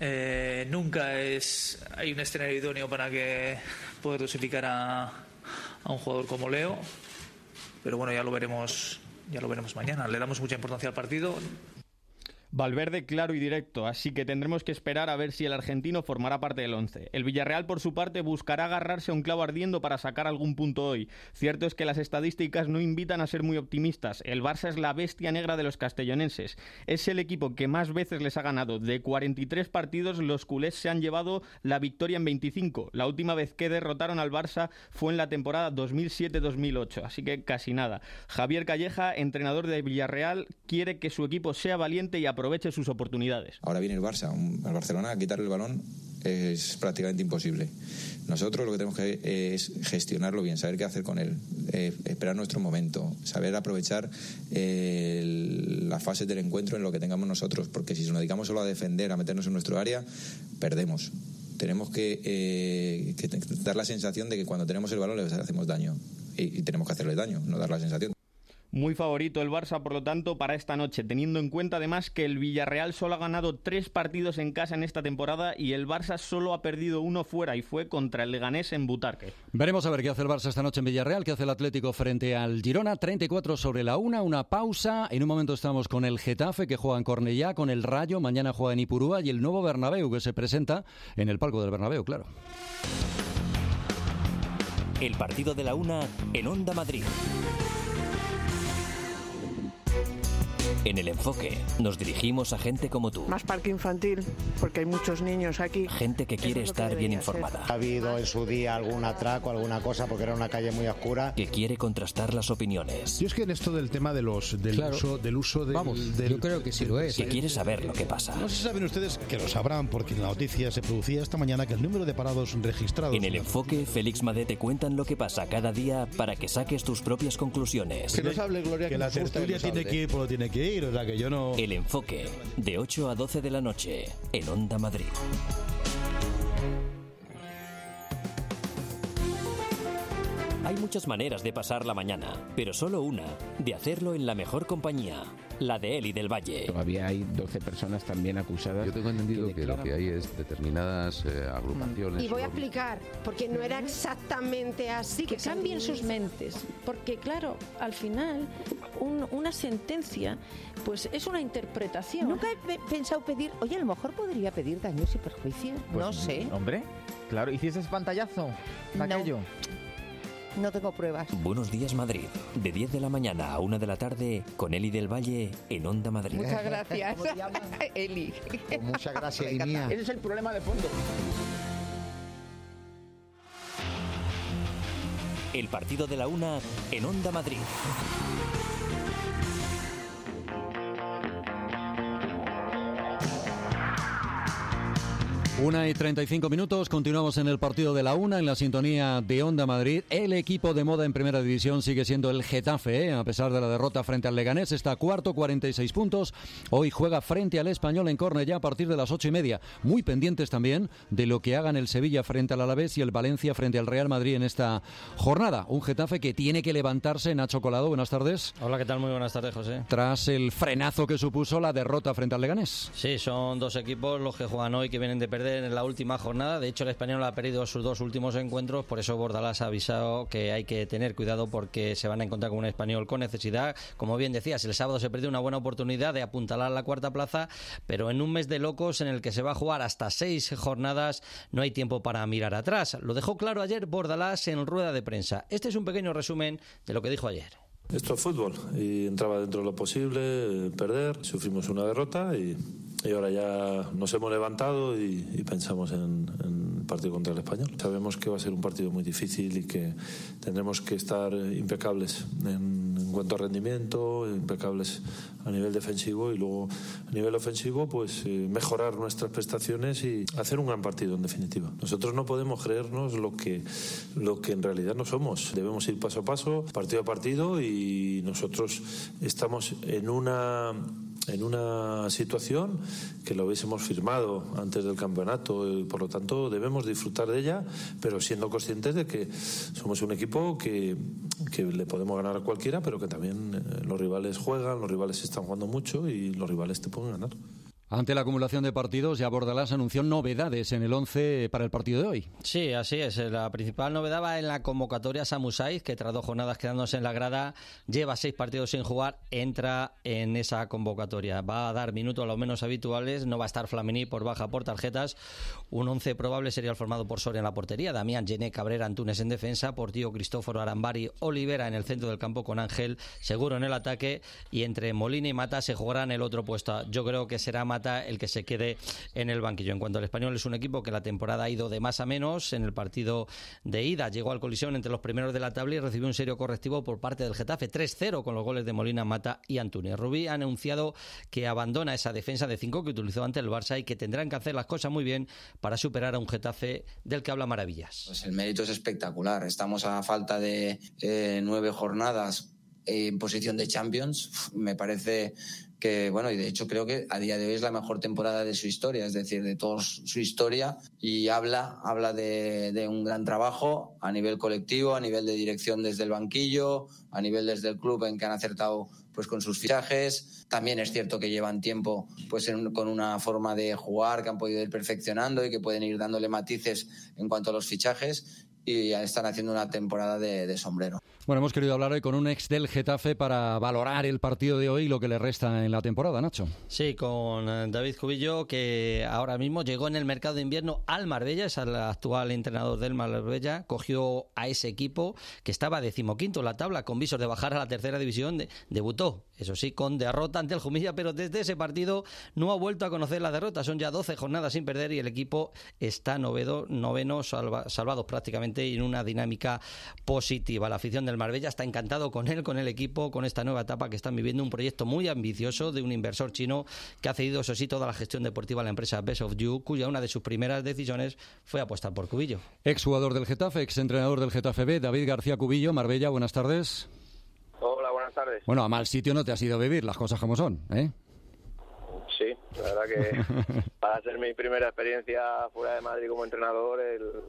Nunca hay un escenario idóneo para que poder dosificar a un jugador como Leo, pero bueno, ya lo veremos mañana. Le damos mucha importancia al partido. Valverde claro y directo, así que tendremos que esperar a ver si el argentino formará parte del 11. El Villarreal, por su parte, buscará agarrarse a un clavo ardiendo para sacar algún punto hoy. Cierto es que las estadísticas no invitan a ser muy optimistas. El Barça es la bestia negra de los castellonenses. Es el equipo que más veces les ha ganado. De 43 partidos, los culés se han llevado la victoria en 25. La última vez que derrotaron al Barça fue en la temporada 2007-2008, así que casi nada. Javier Calleja, entrenador de Villarreal, quiere que su equipo sea valiente y aproveche sus oportunidades. Ahora viene el Barça, al Barcelona, a quitarle el balón es prácticamente imposible. Nosotros lo que tenemos que es gestionarlo bien, saber qué hacer con él, esperar nuestro momento, saber aprovechar las fases del encuentro en lo que tengamos nosotros, porque si nos dedicamos solo a defender, a meternos en nuestro área, perdemos. Tenemos que dar la sensación de que cuando tenemos el balón les hacemos daño y tenemos que hacerle daño, no dar la sensación. Muy favorito el Barça, por lo tanto, para esta noche, teniendo en cuenta además que el Villarreal solo ha ganado 3 partidos en casa en esta temporada y el Barça solo ha perdido 1 fuera y fue contra el Leganés en Butarque. Veremos a ver qué hace el Barça esta noche en Villarreal, qué hace el Atlético frente al Girona. 34 sobre la 1, una pausa. En un momento estamos con el Getafe, que juega en Cornellá, con el Rayo, mañana juega en Ipurúa, y el nuevo Bernabéu, que se presenta en el palco del Bernabéu, claro. El partido de la 1 en Onda Madrid. En El Enfoque nos dirigimos a gente como tú. Más parque infantil, porque hay muchos niños aquí. Gente que quiere estar bien informada. Ha habido en su día algún atraco, alguna cosa, porque era una calle muy oscura. Que quiere contrastar las opiniones. Yo es que en esto del tema del uso del... Vamos, yo creo que sí lo es. Que quiere saber lo que pasa. No sé si saben ustedes, que lo sabrán, porque en la noticia se producía esta mañana que el número de parados registrados... En El Enfoque, Félix Madé te cuentan lo que pasa cada día para que saques tus propias conclusiones. Que nos hable, Gloria, que la tertulia tiene que ir por donde tiene que ir, o sea que yo no... El Enfoque, de 8 a 12 de la noche, en Onda Madrid. Hay muchas maneras de pasar la mañana, pero solo una, de hacerlo en la mejor compañía, la de Eli del Valle. Todavía hay 12 personas también acusadas. Yo tengo entendido que lo que hay es determinadas agrupaciones. Y voy a explicar, porque no era exactamente así. Que cambien sus mentes, porque claro, al final una sentencia pues es una interpretación. Nunca he pensado pedir, oye, a lo mejor podría pedir daños y perjuicios, pues, no sé. Hombre, claro, ¿hiciste pantallazo? Aquello. No tengo pruebas. Buenos días, Madrid. De 10 de la mañana a 1 de la tarde, con Eli del Valle, en Onda Madrid. Muchas gracias, Eli. Pues muchas gracias, y mía. Ese es el problema de fondo. El partido de la 1 en Onda Madrid. 1:35, continuamos en el partido de la 1 en la sintonía de Onda Madrid. El equipo de moda en Primera División sigue siendo el Getafe, a pesar de la derrota frente al Leganés. Está cuarto, 46 puntos. Hoy juega frente al Español en Cornellá a partir de las 8:30. Muy pendientes también de lo que hagan el Sevilla frente al Alavés y el Valencia frente al Real Madrid en esta jornada. Un Getafe que tiene que levantarse. Nacho Colado, buenas tardes. Hola, ¿qué tal? Muy buenas tardes, José. Tras el frenazo que supuso la derrota frente al Leganés. Sí, son dos equipos los que juegan hoy, que vienen de perder en la última jornada. De hecho, el Español ha perdido sus 2 últimos encuentros, por eso Bordalás ha avisado que hay que tener cuidado porque se van a encontrar con un Español con necesidad. Como bien decías, el sábado se perdió una buena oportunidad de apuntalar la 4ª plaza, pero en un mes de locos en el que se va a jugar hasta 6 jornadas, no hay tiempo para mirar atrás. Lo dejó claro ayer Bordalás en rueda de prensa. Este es un pequeño resumen de lo que dijo ayer. Esto es fútbol y entraba dentro de lo posible perder, sufrimos una derrota y ahora ya nos hemos levantado y pensamos en el partido contra el Español. Sabemos que va a ser un partido muy difícil y que tendremos que estar impecables en cuanto a rendimiento, impecables a nivel defensivo y luego a nivel ofensivo pues mejorar nuestras prestaciones y hacer un gran partido en definitiva. Nosotros no podemos creernos lo que en realidad no somos. Debemos ir paso a paso, partido a partido y nosotros estamos en una situación que lo hubiésemos firmado antes del campeonato y por lo tanto debemos disfrutar de ella, pero siendo conscientes de que somos un equipo que le podemos ganar a cualquiera, pero que también los rivales juegan, los rivales están jugando mucho y los rivales te pueden ganar. Ante la acumulación de partidos, ya Bordalás anunció novedades en el 11 para el partido de hoy. Sí, así es. La principal novedad va en la convocatoria Samu Saiz, que tras 2 jornadas quedándose en la grada, lleva 6 partidos sin jugar, entra en esa convocatoria. Va a dar minutos a los menos habituales, no va a estar Flamini por baja por tarjetas. Un 11 probable sería el formado por Soria en la portería, Damián, Gené, Cabrera, Antunes en defensa, Portillo, Cristóforo, Arambari, Olivera en el centro del campo con Ángel Seguro en el ataque, y entre Molina y Mata se jugarán el otro puesto. Yo creo que será Mata el que se quede en el banquillo. En cuanto al Español, es un equipo que la temporada ha ido de más a menos. En el partido de ida llegó al colisión entre los primeros de la tabla y recibió un serio correctivo por parte del Getafe, 3-0 con los goles de Molina, Mata y Antunes. Rubí ha anunciado que abandona esa defensa de 5 que utilizó ante el Barça y que tendrán que hacer las cosas muy bien para superar a un Getafe del que habla maravillas. Pues el mérito es espectacular. Estamos a falta de 9 jornadas en posición de Champions. Me parece que, bueno, y de hecho creo que a día de hoy es la mejor temporada de su historia, es decir, de toda su historia, y habla de un gran trabajo a nivel colectivo, a nivel de dirección desde el banquillo, a nivel desde el club, en que han acertado pues con sus fichajes. También es cierto que llevan tiempo pues con una forma de jugar que han podido ir perfeccionando y que pueden ir dándole matices en cuanto a los fichajes, y están haciendo una temporada de sombrero. Bueno, hemos querido hablar hoy con un ex del Getafe para valorar el partido de hoy y lo que le resta en la temporada, Nacho. Sí, con David Cubillo, que ahora mismo llegó en el mercado de invierno al Marbella, es el actual entrenador del Marbella, cogió a ese equipo que estaba 15º en la tabla, con visos de bajar a la tercera división, debutó, eso sí, con derrota ante el Jumilla, pero desde ese partido no ha vuelto a conocer la derrota. Son ya 12 jornadas sin perder y el equipo está noveno, salvados prácticamente, y en una dinámica positiva. La afición del Marbella está encantado con él, con el equipo, con esta nueva etapa que están viviendo, un proyecto muy ambicioso de un inversor chino que ha cedido, eso sí, toda la gestión deportiva a la empresa Best of You, cuya una de sus primeras decisiones fue apostar por Cubillo. Exjugador del Getafe, exentrenador del Getafe B, David García Cubillo, Marbella, buenas tardes. Hola, buenas tardes. Bueno, a mal sitio no te has ido a vivir, las cosas como son, ¿eh? Sí, la verdad que para ser mi primera experiencia fuera de Madrid como entrenador,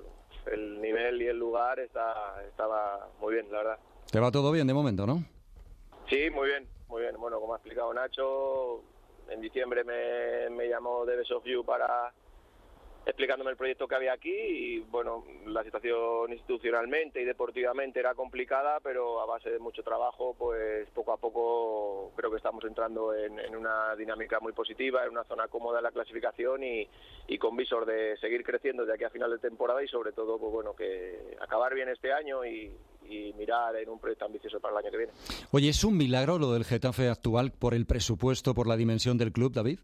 el nivel y el lugar estaba muy bien, la verdad. ¿Te va todo bien de momento, no? Sí, muy bien, muy bien. Bueno, como ha explicado Nacho, en diciembre me llamó de Best of You para explicándome el proyecto que había aquí, y bueno, la situación institucionalmente y deportivamente era complicada, pero a base de mucho trabajo, pues poco a poco creo que estamos entrando en una dinámica muy positiva, en una zona cómoda en la clasificación y con visor de seguir creciendo de aquí a final de temporada, y sobre todo, pues bueno, que acabar bien este año y mirar en un proyecto ambicioso para el año que viene. Oye, ¿es un milagro lo del Getafe actual por el presupuesto, por la dimensión del club, David?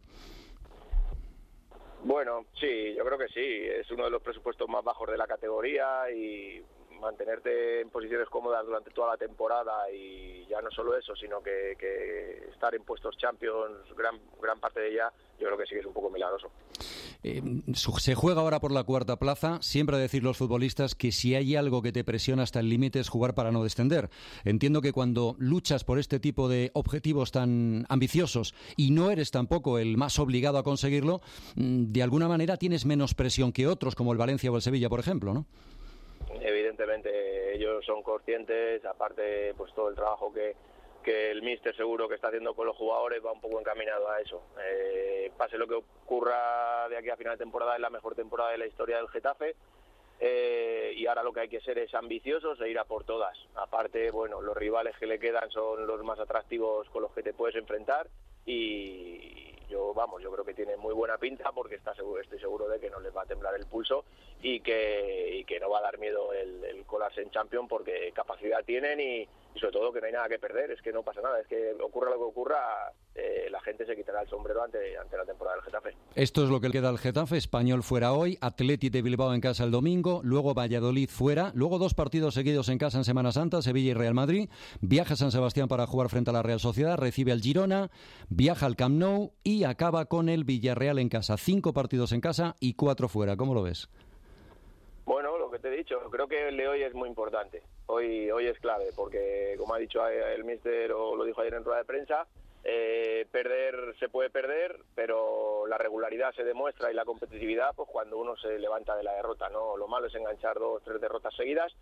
Bueno, sí, yo creo que sí. Es uno de los presupuestos más bajos de la categoría, y mantenerte en posiciones cómodas durante toda la temporada, y ya no solo eso, sino que estar en puestos Champions, gran parte de ella, yo creo que sí que es un poco milagroso. Se juega ahora por la cuarta plaza. Siempre decir los futbolistas que si hay algo que te presiona hasta el límite es jugar para no descender. Entiendo que cuando luchas por este tipo de objetivos tan ambiciosos y no eres tampoco el más obligado a conseguirlo, de alguna manera tienes menos presión que otros, como el Valencia o el Sevilla, por ejemplo, ¿no? Evidentemente ellos son conscientes, aparte pues todo el trabajo que el míster seguro que está haciendo con los jugadores va un poco encaminado a eso. Pase lo que ocurra de aquí a final de temporada, es la mejor temporada de la historia del Getafe, y ahora lo que hay que ser es ambiciosos e ir a por todas. Aparte, bueno, los rivales que le quedan son los más atractivos con los que te puedes enfrentar, y yo creo que tiene muy buena pinta, porque estoy seguro de que no les va a temblar el pulso y que no va a dar miedo el colarse en Champions, porque capacidad tienen y sobre todo que no hay nada que perder. Es que no pasa nada, es que ocurra lo que ocurra, la gente se quitará el sombrero ante la temporada del Getafe. Esto es lo que queda al Getafe. Español fuera hoy, Athletic de Bilbao en casa el domingo, luego Valladolid fuera, luego 2 partidos seguidos en casa en Semana Santa, Sevilla y Real Madrid, viaja a San Sebastián para jugar frente a la Real Sociedad, recibe al Girona, viaja al Camp Nou y acaba con el Villarreal en casa. 5 partidos en casa y 4 fuera. ¿Cómo lo ves? Bueno, lo que te he dicho, creo que el de hoy es muy importante. Hoy es clave, porque como ha dicho el míster, o lo dijo ayer en rueda de prensa, perder se puede perder, pero la regularidad se demuestra, y la competitividad pues cuando uno se levanta de la derrota, ¿no? Lo malo es enganchar 2 o 3 derrotas seguidas,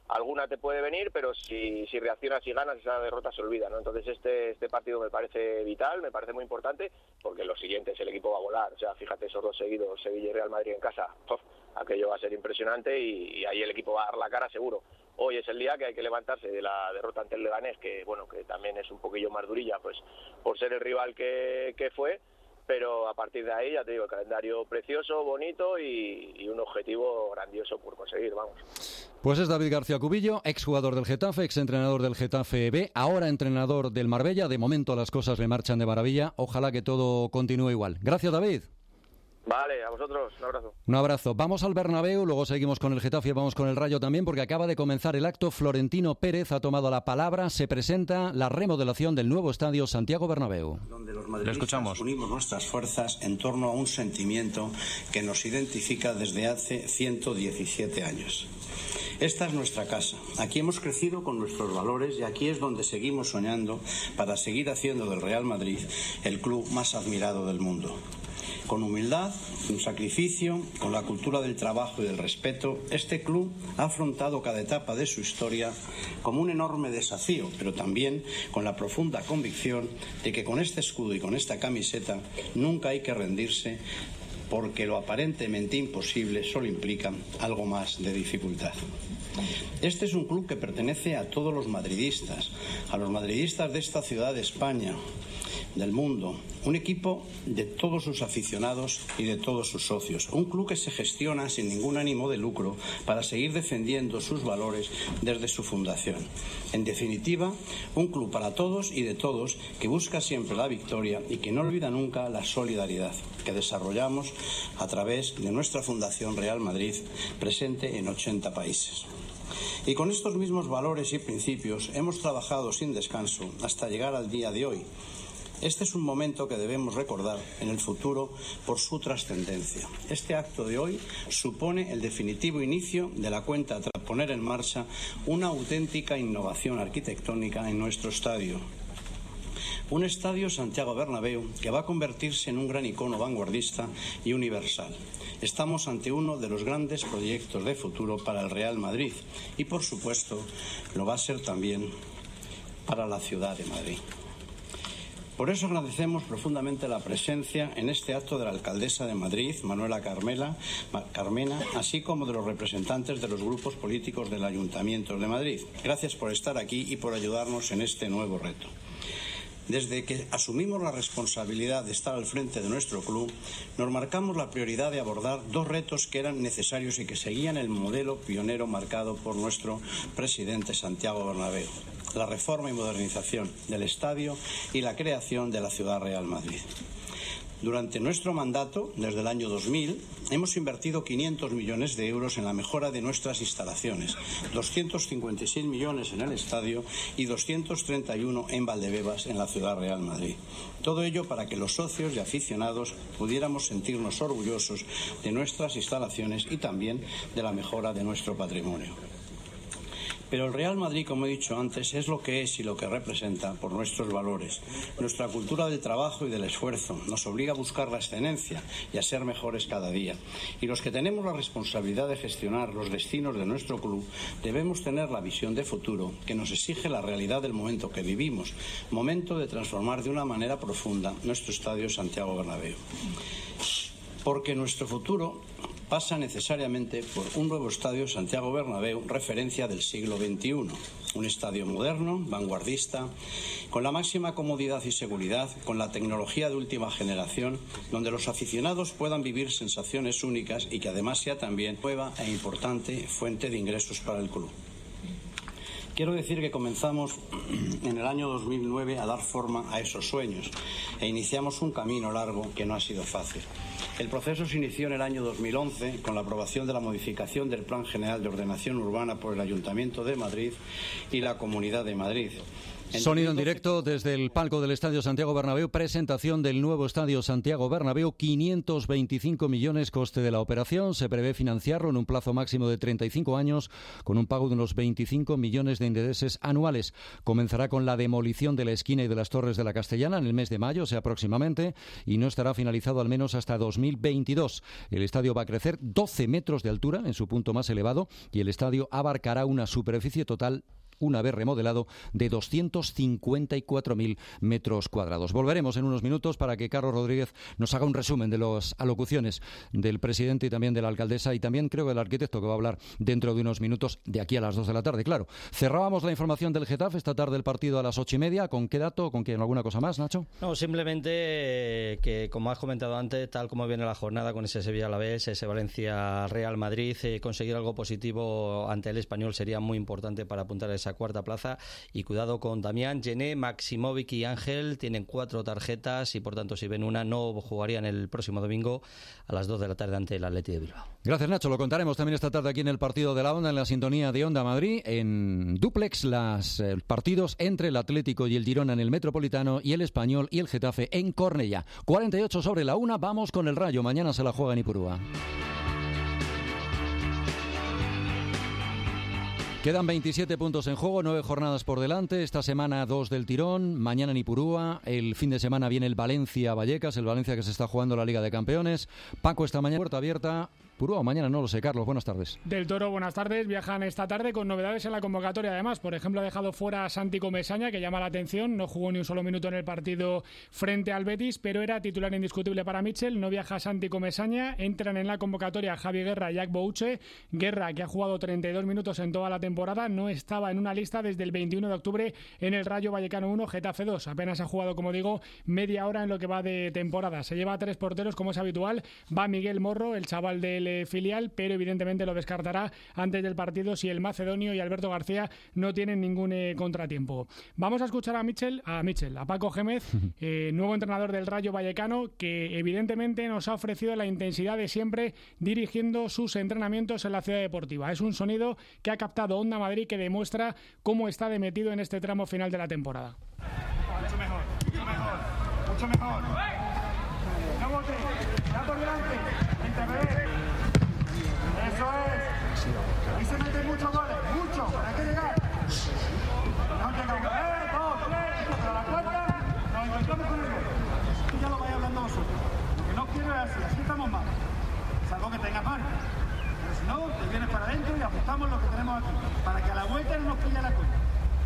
alguna te puede venir, pero si reaccionas y ganas, esa derrota se olvida, ¿no? Entonces este partido me parece vital, me parece muy importante, porque los siguientes el equipo va a volar. O sea, fíjate, esos 2 seguidos, Sevilla y Real Madrid en casa, aquello va a ser impresionante y ahí el equipo va a dar la cara seguro. Hoy es el día que hay que levantarse de la derrota ante el Leganés, que bueno, que también es un poquillo más durilla, pues por ser el rival que fue, pero a partir de ahí, ya te digo, el calendario precioso, bonito y un objetivo grandioso por conseguir, vamos. Pues es David García Cubillo, exjugador del Getafe, exentrenador del Getafe B, ahora entrenador del Marbella. De momento las cosas le marchan de maravilla. Ojalá que todo continúe igual. Gracias, David. Vale, a vosotros, un abrazo. Un abrazo. Vamos al Bernabéu, luego seguimos con el Getafe y vamos con el Rayo también, porque acaba de comenzar el acto. Florentino Pérez ha tomado la palabra. Se presenta la remodelación del nuevo estadio Santiago Bernabéu. Donde los madridistas unimos nuestras fuerzas en torno a un sentimiento que nos identifica desde hace 117 años. Esta es nuestra casa. Aquí hemos crecido con nuestros valores y aquí es donde seguimos soñando para seguir haciendo del Real Madrid el club más admirado del mundo. Con humildad, con sacrificio, con la cultura del trabajo y del respeto, este club ha afrontado cada etapa de su historia como un enorme desafío, pero también con la profunda convicción de que con este escudo y con esta camiseta nunca hay que rendirse, porque lo aparentemente imposible solo implica algo más de dificultad. Este es un club que pertenece a todos los madridistas, a los madridistas de esta ciudad de España, del mundo, un equipo de todos sus aficionados y de todos sus socios, un club que se gestiona sin ningún ánimo de lucro para seguir defendiendo sus valores desde su fundación. En definitiva, un club para todos y de todos que busca siempre la victoria y que no olvida nunca la solidaridad que desarrollamos a través de nuestra Fundación Real Madrid, presente en 80 países. Y con estos mismos valores y principios hemos trabajado sin descanso hasta llegar al día de hoy. Este es un momento que debemos recordar en el futuro por su trascendencia. Este acto de hoy supone el definitivo inicio de la cuenta tras poner en marcha una auténtica innovación arquitectónica en nuestro estadio. Un estadio Santiago Bernabéu que va a convertirse en un gran icono vanguardista y universal. Estamos ante uno de los grandes proyectos de futuro para el Real Madrid y, por supuesto, lo va a ser también para la ciudad de Madrid. Por eso agradecemos profundamente la presencia en este acto de la alcaldesa de Madrid, Manuela Carmena, así como de los representantes de los grupos políticos del Ayuntamiento de Madrid. Gracias por estar aquí y por ayudarnos en este nuevo reto. Desde que asumimos la responsabilidad de estar al frente de nuestro club, nos marcamos la prioridad de abordar 2 retos que eran necesarios y que seguían el modelo pionero marcado por nuestro presidente Santiago Bernabéu: la reforma y modernización del estadio y la creación de la Ciudad Real Madrid. Durante nuestro mandato, desde el año 2000, hemos invertido 500 millones de euros en la mejora de nuestras instalaciones, 256 millones en el estadio y 231 en Valdebebas, en la Ciudad Real Madrid. Todo ello para que los socios y aficionados pudiéramos sentirnos orgullosos de nuestras instalaciones y también de la mejora de nuestro patrimonio. Pero el Real Madrid, como he dicho antes, es lo que es y lo que representa por nuestros valores. Nuestra cultura del trabajo y del esfuerzo nos obliga a buscar la excelencia y a ser mejores cada día. Y los que tenemos la responsabilidad de gestionar los destinos de nuestro club debemos tener la visión de futuro que nos exige la realidad del momento que vivimos, momento de transformar de una manera profunda nuestro estadio Santiago Bernabéu. Porque nuestro futuro pasa necesariamente por un nuevo estadio Santiago Bernabéu, referencia del siglo XXI. Un estadio moderno, vanguardista, con la máxima comodidad y seguridad, con la tecnología de última generación, donde los aficionados puedan vivir sensaciones únicas y que además sea también nueva e importante fuente de ingresos para el club. Quiero decir que comenzamos en el año 2009 a dar forma a esos sueños e iniciamos un camino largo que no ha sido fácil. El proceso se inició en el año 2011 con la aprobación de la modificación del Plan General de Ordenación Urbana por el Ayuntamiento de Madrid y la Comunidad de Madrid. Sonido en directo desde el palco del Estadio Santiago Bernabéu, presentación del nuevo Estadio Santiago Bernabéu, 525 millones coste de la operación, se prevé financiarlo en un plazo máximo de 35 años con un pago de unos 25 millones de intereses anuales. Comenzará con la demolición de la esquina y de las torres de la Castellana en el mes de mayo, o sea, próximamente, y no estará finalizado al menos hasta 2022. El estadio va a crecer 12 metros de altura en su punto más elevado y el estadio abarcará una superficie total, una vez remodelado, de 254.000 metros cuadrados. Volveremos en unos minutos para que Carlos Rodríguez nos haga un resumen de las alocuciones del presidente y también de la alcaldesa y también creo que del arquitecto, que va a hablar dentro de unos minutos, de aquí a las 2 de la tarde, claro. Cerrábamos la información del Getafe esta tarde, el partido a las 8:30. ¿Con qué dato? ¿Con alguna cosa más, Nacho? No, simplemente que, como has comentado antes, tal como viene la jornada con ese Sevilla-Alavés, ese Valencia-Real Madrid, conseguir algo positivo ante el Español sería muy importante para apuntar a esa cuarta plaza. Y cuidado con Damián, Gené, Maximovic y Ángel, tienen 4 tarjetas y por tanto si ven una no jugarían el próximo domingo a las 2 de la tarde ante el Athletic de Bilbao. Gracias, Nacho. Lo contaremos también esta tarde aquí en el partido de la Onda, en la sintonía de Onda Madrid, en dúplex, los partidos entre el Atlético y el Girona en el Metropolitano y el Español y el Getafe en Cornellá. 48 sobre la 1, vamos con el Rayo, mañana se la juega en Ipurúa. Quedan 27 puntos en juego, 9 jornadas por delante. Esta semana 2 del tirón, mañana en Ipurúa. El fin de semana viene el Valencia-Vallecas, el Valencia que se está jugando la Liga de Campeones. Paco, esta mañana puerta abierta. Ipurúa, mañana no lo sé. Carlos, buenas tardes. Del Toro, buenas tardes. Viajan esta tarde con novedades en la convocatoria. Además, por ejemplo, ha dejado fuera a Santi Comesaña, que llama la atención. No jugó ni un solo minuto en el partido frente al Betis, pero era titular indiscutible para Mitchell. No viaja Santi Comesaña. Entran en la convocatoria Javi Guerra y Jack Bouche. Guerra, que ha jugado 32 minutos en toda la temporada, no estaba en una lista desde el 21 de octubre en el Rayo Vallecano 1, Getafe 2. Apenas ha jugado, como digo, media hora en lo que va de temporada. Se lleva a 3 porteros, como es habitual. Va Miguel Morro, el chaval del filial, pero evidentemente lo descartará antes del partido si el macedonio y Alberto García no tienen ningún contratiempo. Vamos a escuchar a Paco Gémez, nuevo entrenador del Rayo Vallecano, que evidentemente nos ha ofrecido la intensidad de siempre dirigiendo sus entrenamientos en la ciudad deportiva. Es un sonido que ha captado Onda Madrid, que demuestra cómo está de metido en este tramo final de la temporada. Mucho mejor, mucho mejor. No bote, ya por delante, intervenir. Eso es. Ahí se meten muchos goles, mucho, hay que llegar. No llegamos, 2, 3, pero a la cuarta nos encontramos con el gol. Esto ya lo vais hablando vosotros. Lo que no quiero es así estamos mal. Salvo que tengas mal. Pero si no, te vienes para adentro y ajustamos lo que tenemos aquí, para que a la vuelta no nos pille la cuenta.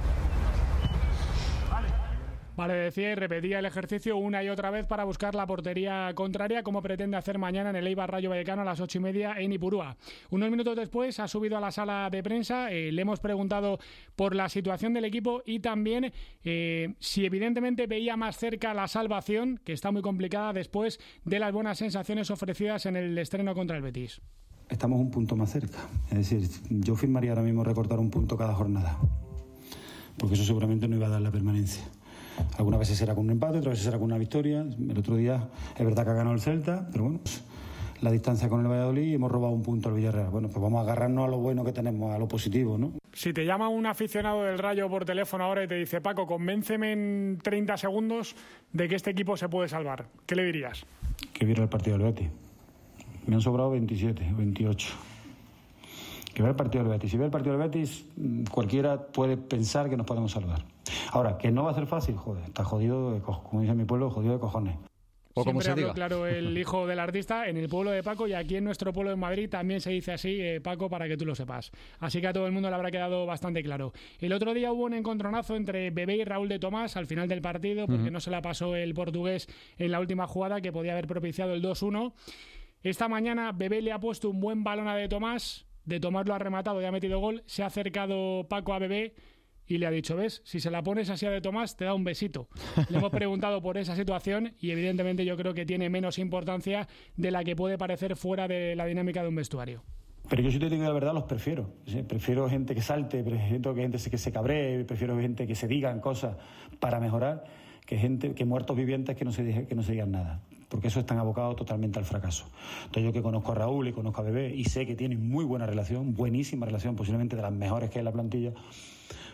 Vale, decía y repetía el ejercicio una y otra vez para buscar la portería contraria, como pretende hacer mañana en el Eibar Rayo Vallecano a las 8:30 en Ipurúa. Unos minutos después ha subido a la sala de prensa, le hemos preguntado por la situación del equipo y también si evidentemente veía más cerca la salvación, que está muy complicada después de las buenas sensaciones ofrecidas en el estreno contra el Betis. Estamos un punto más cerca, es decir, yo firmaría ahora mismo recortar un punto cada jornada, porque eso seguramente no iba a dar la permanencia. Algunas veces será con un empate, otras veces será con una victoria. El otro día es verdad que ha ganado el Celta, pero bueno, la distancia con el Valladolid y hemos robado un punto al Villarreal. Bueno, pues vamos a agarrarnos a lo bueno que tenemos, a lo positivo, ¿no? Si te llama un aficionado del Rayo por teléfono ahora y te dice: Paco, convénceme en 30 segundos de que este equipo se puede salvar, ¿qué le dirías? Que viera el partido del Betis. Me han sobrado 27, 28. Que vea el partido del Betis. Si ve el partido del Betis, cualquiera puede pensar que nos podemos salvar. Ahora, que no va a ser fácil, joder, está jodido, como dice mi pueblo, jodido de cojones. O como se diga. Claro, el hijo del artista en el pueblo de Paco, y aquí en nuestro pueblo de Madrid también se dice así, Paco, para que tú lo sepas. Así que a todo el mundo le habrá quedado bastante claro. El otro día hubo un encontronazo entre Bebé y Raúl de Tomás al final del partido, porque no se la pasó el portugués en la última jugada que podía haber propiciado el 2-1. Esta mañana Bebé le ha puesto un buen balón a De Tomás lo ha rematado y ha metido gol. Se ha acercado Paco a Bebé y le ha dicho: ves, si se la pones así a De Tomás te da un besito. Le hemos preguntado por esa situación y evidentemente yo creo que tiene menos importancia de la que puede parecer fuera de la dinámica de un vestuario. Pero yo, si te digo la verdad, los prefiero. Prefiero gente que salte, prefiero que gente que se cabree, prefiero gente que se digan cosas para mejorar, que muertos vivientes que no se digan nada, porque eso están abocados totalmente al fracaso. Entonces, yo que conozco a Raúl y conozco a Bebé y sé que tienen muy buena relación, buenísima relación, posiblemente de las mejores que hay en la plantilla,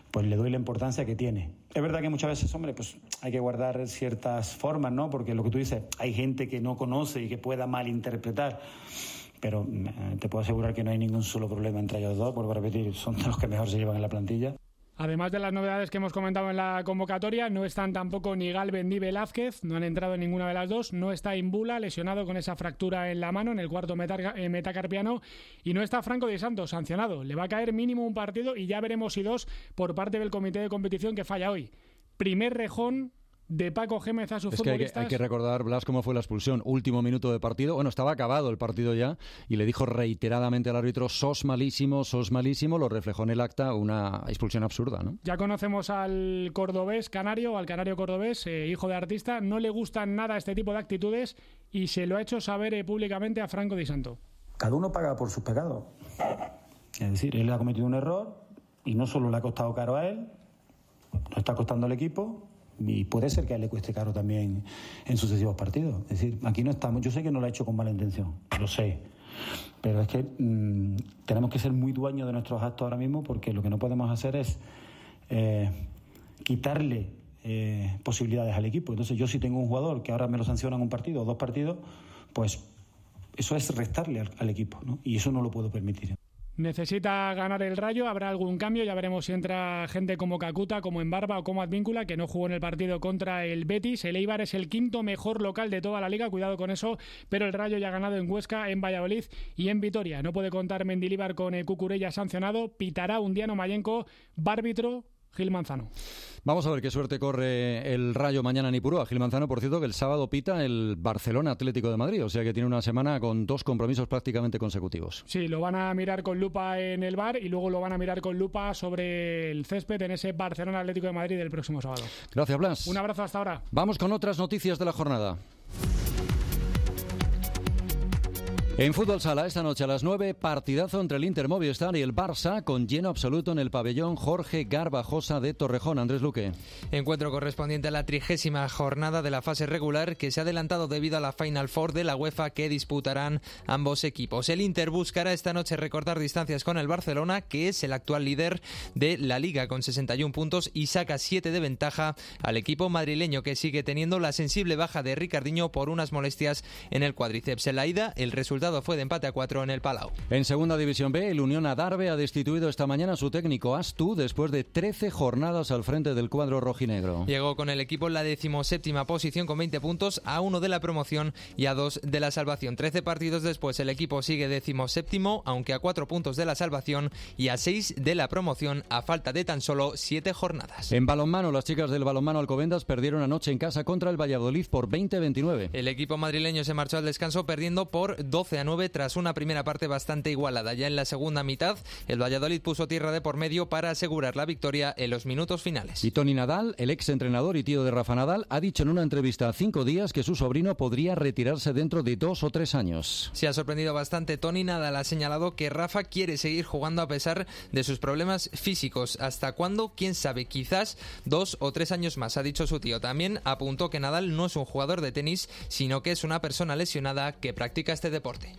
pues le doy la importancia que tiene. Es verdad que muchas veces, hombre, pues hay que guardar ciertas formas, ¿no? Porque lo que tú dices, hay gente que no conoce y que pueda malinterpretar, pero te puedo asegurar que no hay ningún solo problema entre ellos dos. Vuelvo a repetir, son de los que mejor se llevan en la plantilla. Además de las novedades que hemos comentado en la convocatoria, no están tampoco ni Galvez ni Velázquez, no han entrado en ninguna de las dos, no está Imbula, lesionado con esa fractura en la mano, en el cuarto metacarpiano, y no está Franco Di Santo, sancionado. Le va a caer mínimo un partido y ya veremos si dos por parte del comité de competición que falla hoy. Primer rejón de Paco Gémez a sus futbolistas. Hay que recordar, Blas, cómo fue la expulsión. Último minuto de partido. Bueno, estaba acabado el partido ya y le dijo reiteradamente al árbitro, sos malísimo. Lo reflejó en el acta, una expulsión absurda, ¿no? Ya conocemos al cordobés canario, al canario cordobés, hijo de artista. No le gustan nada este tipo de actitudes y se lo ha hecho saber públicamente a Franco Di Santo. Cada uno paga por sus pecados. Es decir, él ha cometido un error y no solo le ha costado caro a él, no está costando al equipo. Y puede ser que a él le cueste caro también en sucesivos partidos. Es decir, aquí no estamos. Yo sé que no lo ha hecho con mala intención, lo sé. Pero es que tenemos que ser muy dueños de nuestros actos ahora mismo, porque lo que no podemos hacer es quitarle posibilidades al equipo. Entonces, yo si tengo un jugador que ahora me lo sancionan un partido o dos partidos, pues eso es restarle al equipo, ¿no? Y eso no lo puedo permitir. Necesita ganar el Rayo, habrá algún cambio, ya veremos si entra gente como Kakuta, como Embarba o como Advíncula, que no jugó en el partido contra el Betis. El Eibar es el quinto mejor local de toda la liga, cuidado con eso, pero el Rayo ya ha ganado en Huesca, en Valladolid y en Vitoria. No puede contar Mendilibar con Cucurella sancionado, pitará Undiano Mayenco, bárbitro Gil Manzano. Vamos a ver qué suerte corre el Rayo mañana en Ipurúa. Gil Manzano, por cierto, que el sábado pita el Barcelona Atlético de Madrid, o sea que tiene una semana con dos compromisos prácticamente consecutivos. Sí, lo van a mirar con lupa en el VAR y luego lo van a mirar con lupa sobre el césped en ese Barcelona Atlético de Madrid del próximo sábado. Gracias, Blas. Un abrazo hasta ahora. Vamos con otras noticias de la jornada. En Fútbol Sala, esta noche a las 9, partidazo entre el Inter Movistar y el Barça, con lleno absoluto en el pabellón Jorge Garbajosa de Torrejón. Andrés Luque. Encuentro correspondiente a la 30ª jornada de la fase regular, que se ha adelantado debido a la Final Four de la UEFA que disputarán ambos equipos. El Inter buscará esta noche recortar distancias con el Barcelona, que es el actual líder de la Liga con 61 puntos y saca 7 de ventaja al equipo madrileño, que sigue teniendo la sensible baja de Ricardinho por unas molestias en el cuádriceps. En la ida, el resultado fue de empate a 4 en el Palau. En Segunda División B, el Unión Adarve ha destituido esta mañana a su técnico Astu después de 13 jornadas al frente del cuadro rojinegro. Llegó con el equipo en la 17ª posición con 20 puntos, a 1 de la promoción y a 2 de la salvación. 13 partidos después, el equipo sigue 17º, aunque a 4 puntos de la salvación y a 6 de la promoción, a falta de tan solo 7 jornadas. En balonmano, las chicas del balonmano Alcobendas perdieron anoche en casa contra el Valladolid por 20-29. El equipo madrileño se marchó al descanso perdiendo por 12-9 tras una primera parte bastante igualada. Ya en la segunda mitad, el Valladolid puso tierra de por medio para asegurar la victoria en los minutos finales. Y Toni Nadal, el ex entrenador y tío de Rafa Nadal, ha dicho en una entrevista a 5 días que su sobrino podría retirarse dentro de 2 o 3 años. Se ha sorprendido bastante. Toni Nadal ha señalado que Rafa quiere seguir jugando a pesar de sus problemas físicos. ¿Hasta cuándo? Quién sabe, quizás 2 o 3 años más, ha dicho su tío. También apuntó que Nadal no es un jugador de tenis, sino que es una persona lesionada que practica este deporte.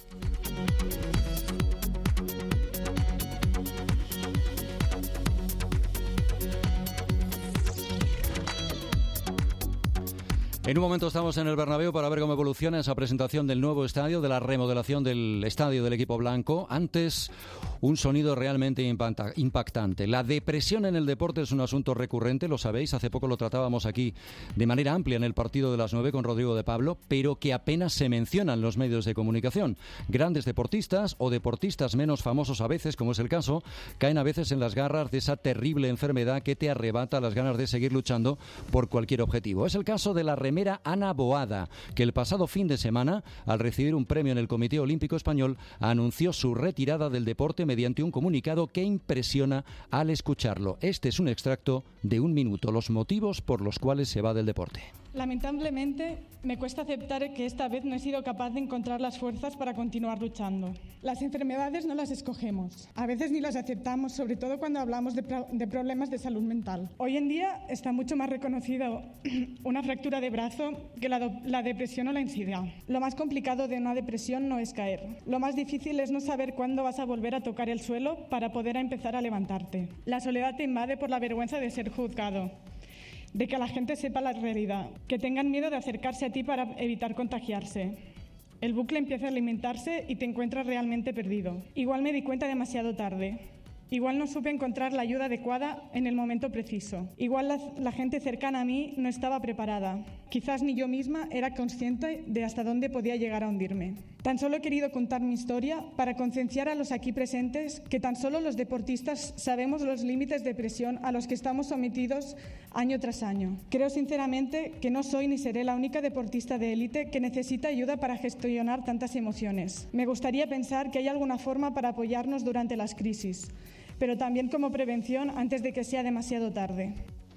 En un momento estamos en el Bernabéu para ver cómo evoluciona esa presentación del nuevo estadio, de la remodelación del estadio del equipo blanco. Antes, un sonido realmente impactante. La depresión en el deporte es un asunto recurrente, lo sabéis. Hace poco lo tratábamos aquí de manera amplia en el partido de las 9 con Rodrigo de Pablo, pero que apenas se menciona en los medios de comunicación. Grandes deportistas o deportistas menos famosos a veces, como es el caso, caen a veces en las garras de esa terrible enfermedad que te arrebata las ganas de seguir luchando por cualquier objetivo. Es el caso de la remera Ana Boada, que el pasado fin de semana, al recibir un premio en el Comité Olímpico Español, anunció su retirada del deporte mediante un comunicado que impresiona al escucharlo. Este es un extracto de 1 minuto, los motivos por los cuales se va del deporte. Lamentablemente, me cuesta aceptar que esta vez no he sido capaz de encontrar las fuerzas para continuar luchando. Las enfermedades no las escogemos. A veces ni las aceptamos, sobre todo cuando hablamos de problemas de salud mental. Hoy en día está mucho más reconocido una fractura de brazo que la depresión o la ansiedad. Lo más complicado de una depresión no es caer. Lo más difícil es no saber cuándo vas a volver a tocar el suelo para poder empezar a levantarte. La soledad te invade por la vergüenza de ser juzgado, de que la gente sepa la realidad, que tengan miedo de acercarse a ti para evitar contagiarse. El bucle empieza a alimentarse y te encuentras realmente perdido. Igual me di cuenta demasiado tarde. Igual no supe encontrar la ayuda adecuada en el momento preciso. Igual la gente cercana a mí no estaba preparada. Quizás ni yo misma era consciente de hasta dónde podía llegar a hundirme. Tan solo he querido contar mi historia para concienciar a los aquí presentes que tan solo los deportistas sabemos los límites de presión a los que estamos sometidos año tras año. Creo sinceramente que no soy ni seré la única deportista de élite que necesita ayuda para gestionar tantas emociones. Me gustaría pensar que hay alguna forma para apoyarnos durante las crisis, pero también como prevención antes de que sea demasiado tarde.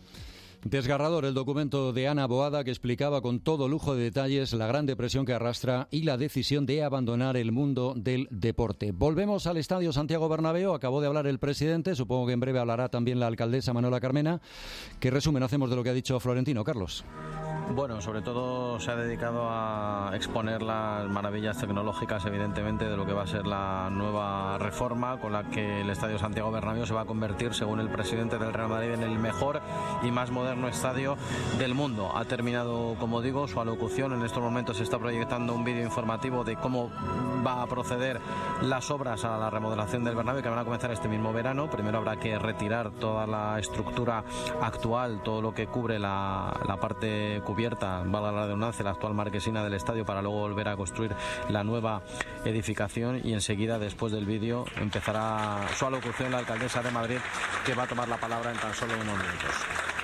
Desgarrador el documento de Ana Boada, que explicaba con todo lujo de detalles la gran depresión que arrastra y la decisión de abandonar el mundo del deporte. Volvemos al Estadio Santiago Bernabéu. Acabó de hablar el presidente, supongo que en breve hablará también la alcaldesa Manuela Carmena. ¿Qué resumen hacemos de lo que ha dicho Florentino, Carlos? Bueno, sobre todo se ha dedicado a exponer las maravillas tecnológicas, evidentemente, de lo que va a ser la nueva reforma con la que el Estadio Santiago Bernabéu se va a convertir, según el presidente del Real Madrid, en el mejor y más moderno estadio del mundo. Ha terminado, como digo, su alocución. En estos momentos se está proyectando un vídeo informativo de cómo va a proceder las obras a la remodelación del Bernabéu, que van a comenzar este mismo verano. Primero habrá que retirar toda la estructura actual, todo lo que cubre la parte cubierta, valga la redundancia, la actual marquesina del estadio, para luego volver a construir la nueva edificación, y enseguida, después del vídeo, empezará su alocución la alcaldesa de Madrid, que va a tomar la palabra en tan solo unos minutos.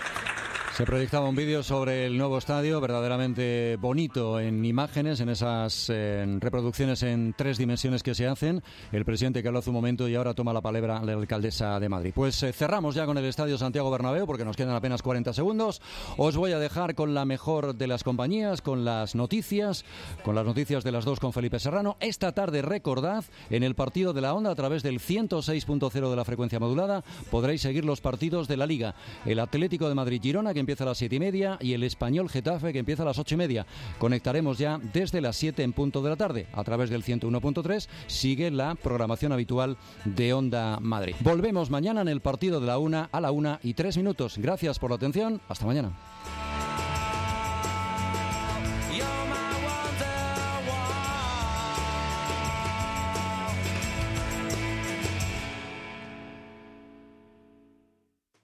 Se proyectaba un vídeo sobre el nuevo estadio, verdaderamente bonito en imágenes, en esas reproducciones en 3 dimensiones que se hacen. El presidente que habló hace un momento, y ahora toma la palabra la alcaldesa de Madrid. Pues cerramos ya con el Estadio Santiago Bernabéu, porque nos quedan apenas 40 segundos. Os voy a dejar con la mejor de las compañías, con las noticias de las 2 con Felipe Serrano. Esta tarde, recordad, en el partido de la Onda, a través del 106.0 de la frecuencia modulada, podréis seguir los partidos de la Liga. El Atlético de Madrid-Girona, que empieza a las 7:30, y el Español-Getafe, que empieza a las 8:30. Conectaremos ya desde las 7 en punto de la tarde. A través del 101.3 sigue la programación habitual de Onda Madrid. Volvemos mañana en el partido de la 1 a la 1:03. Gracias por la atención. Hasta mañana.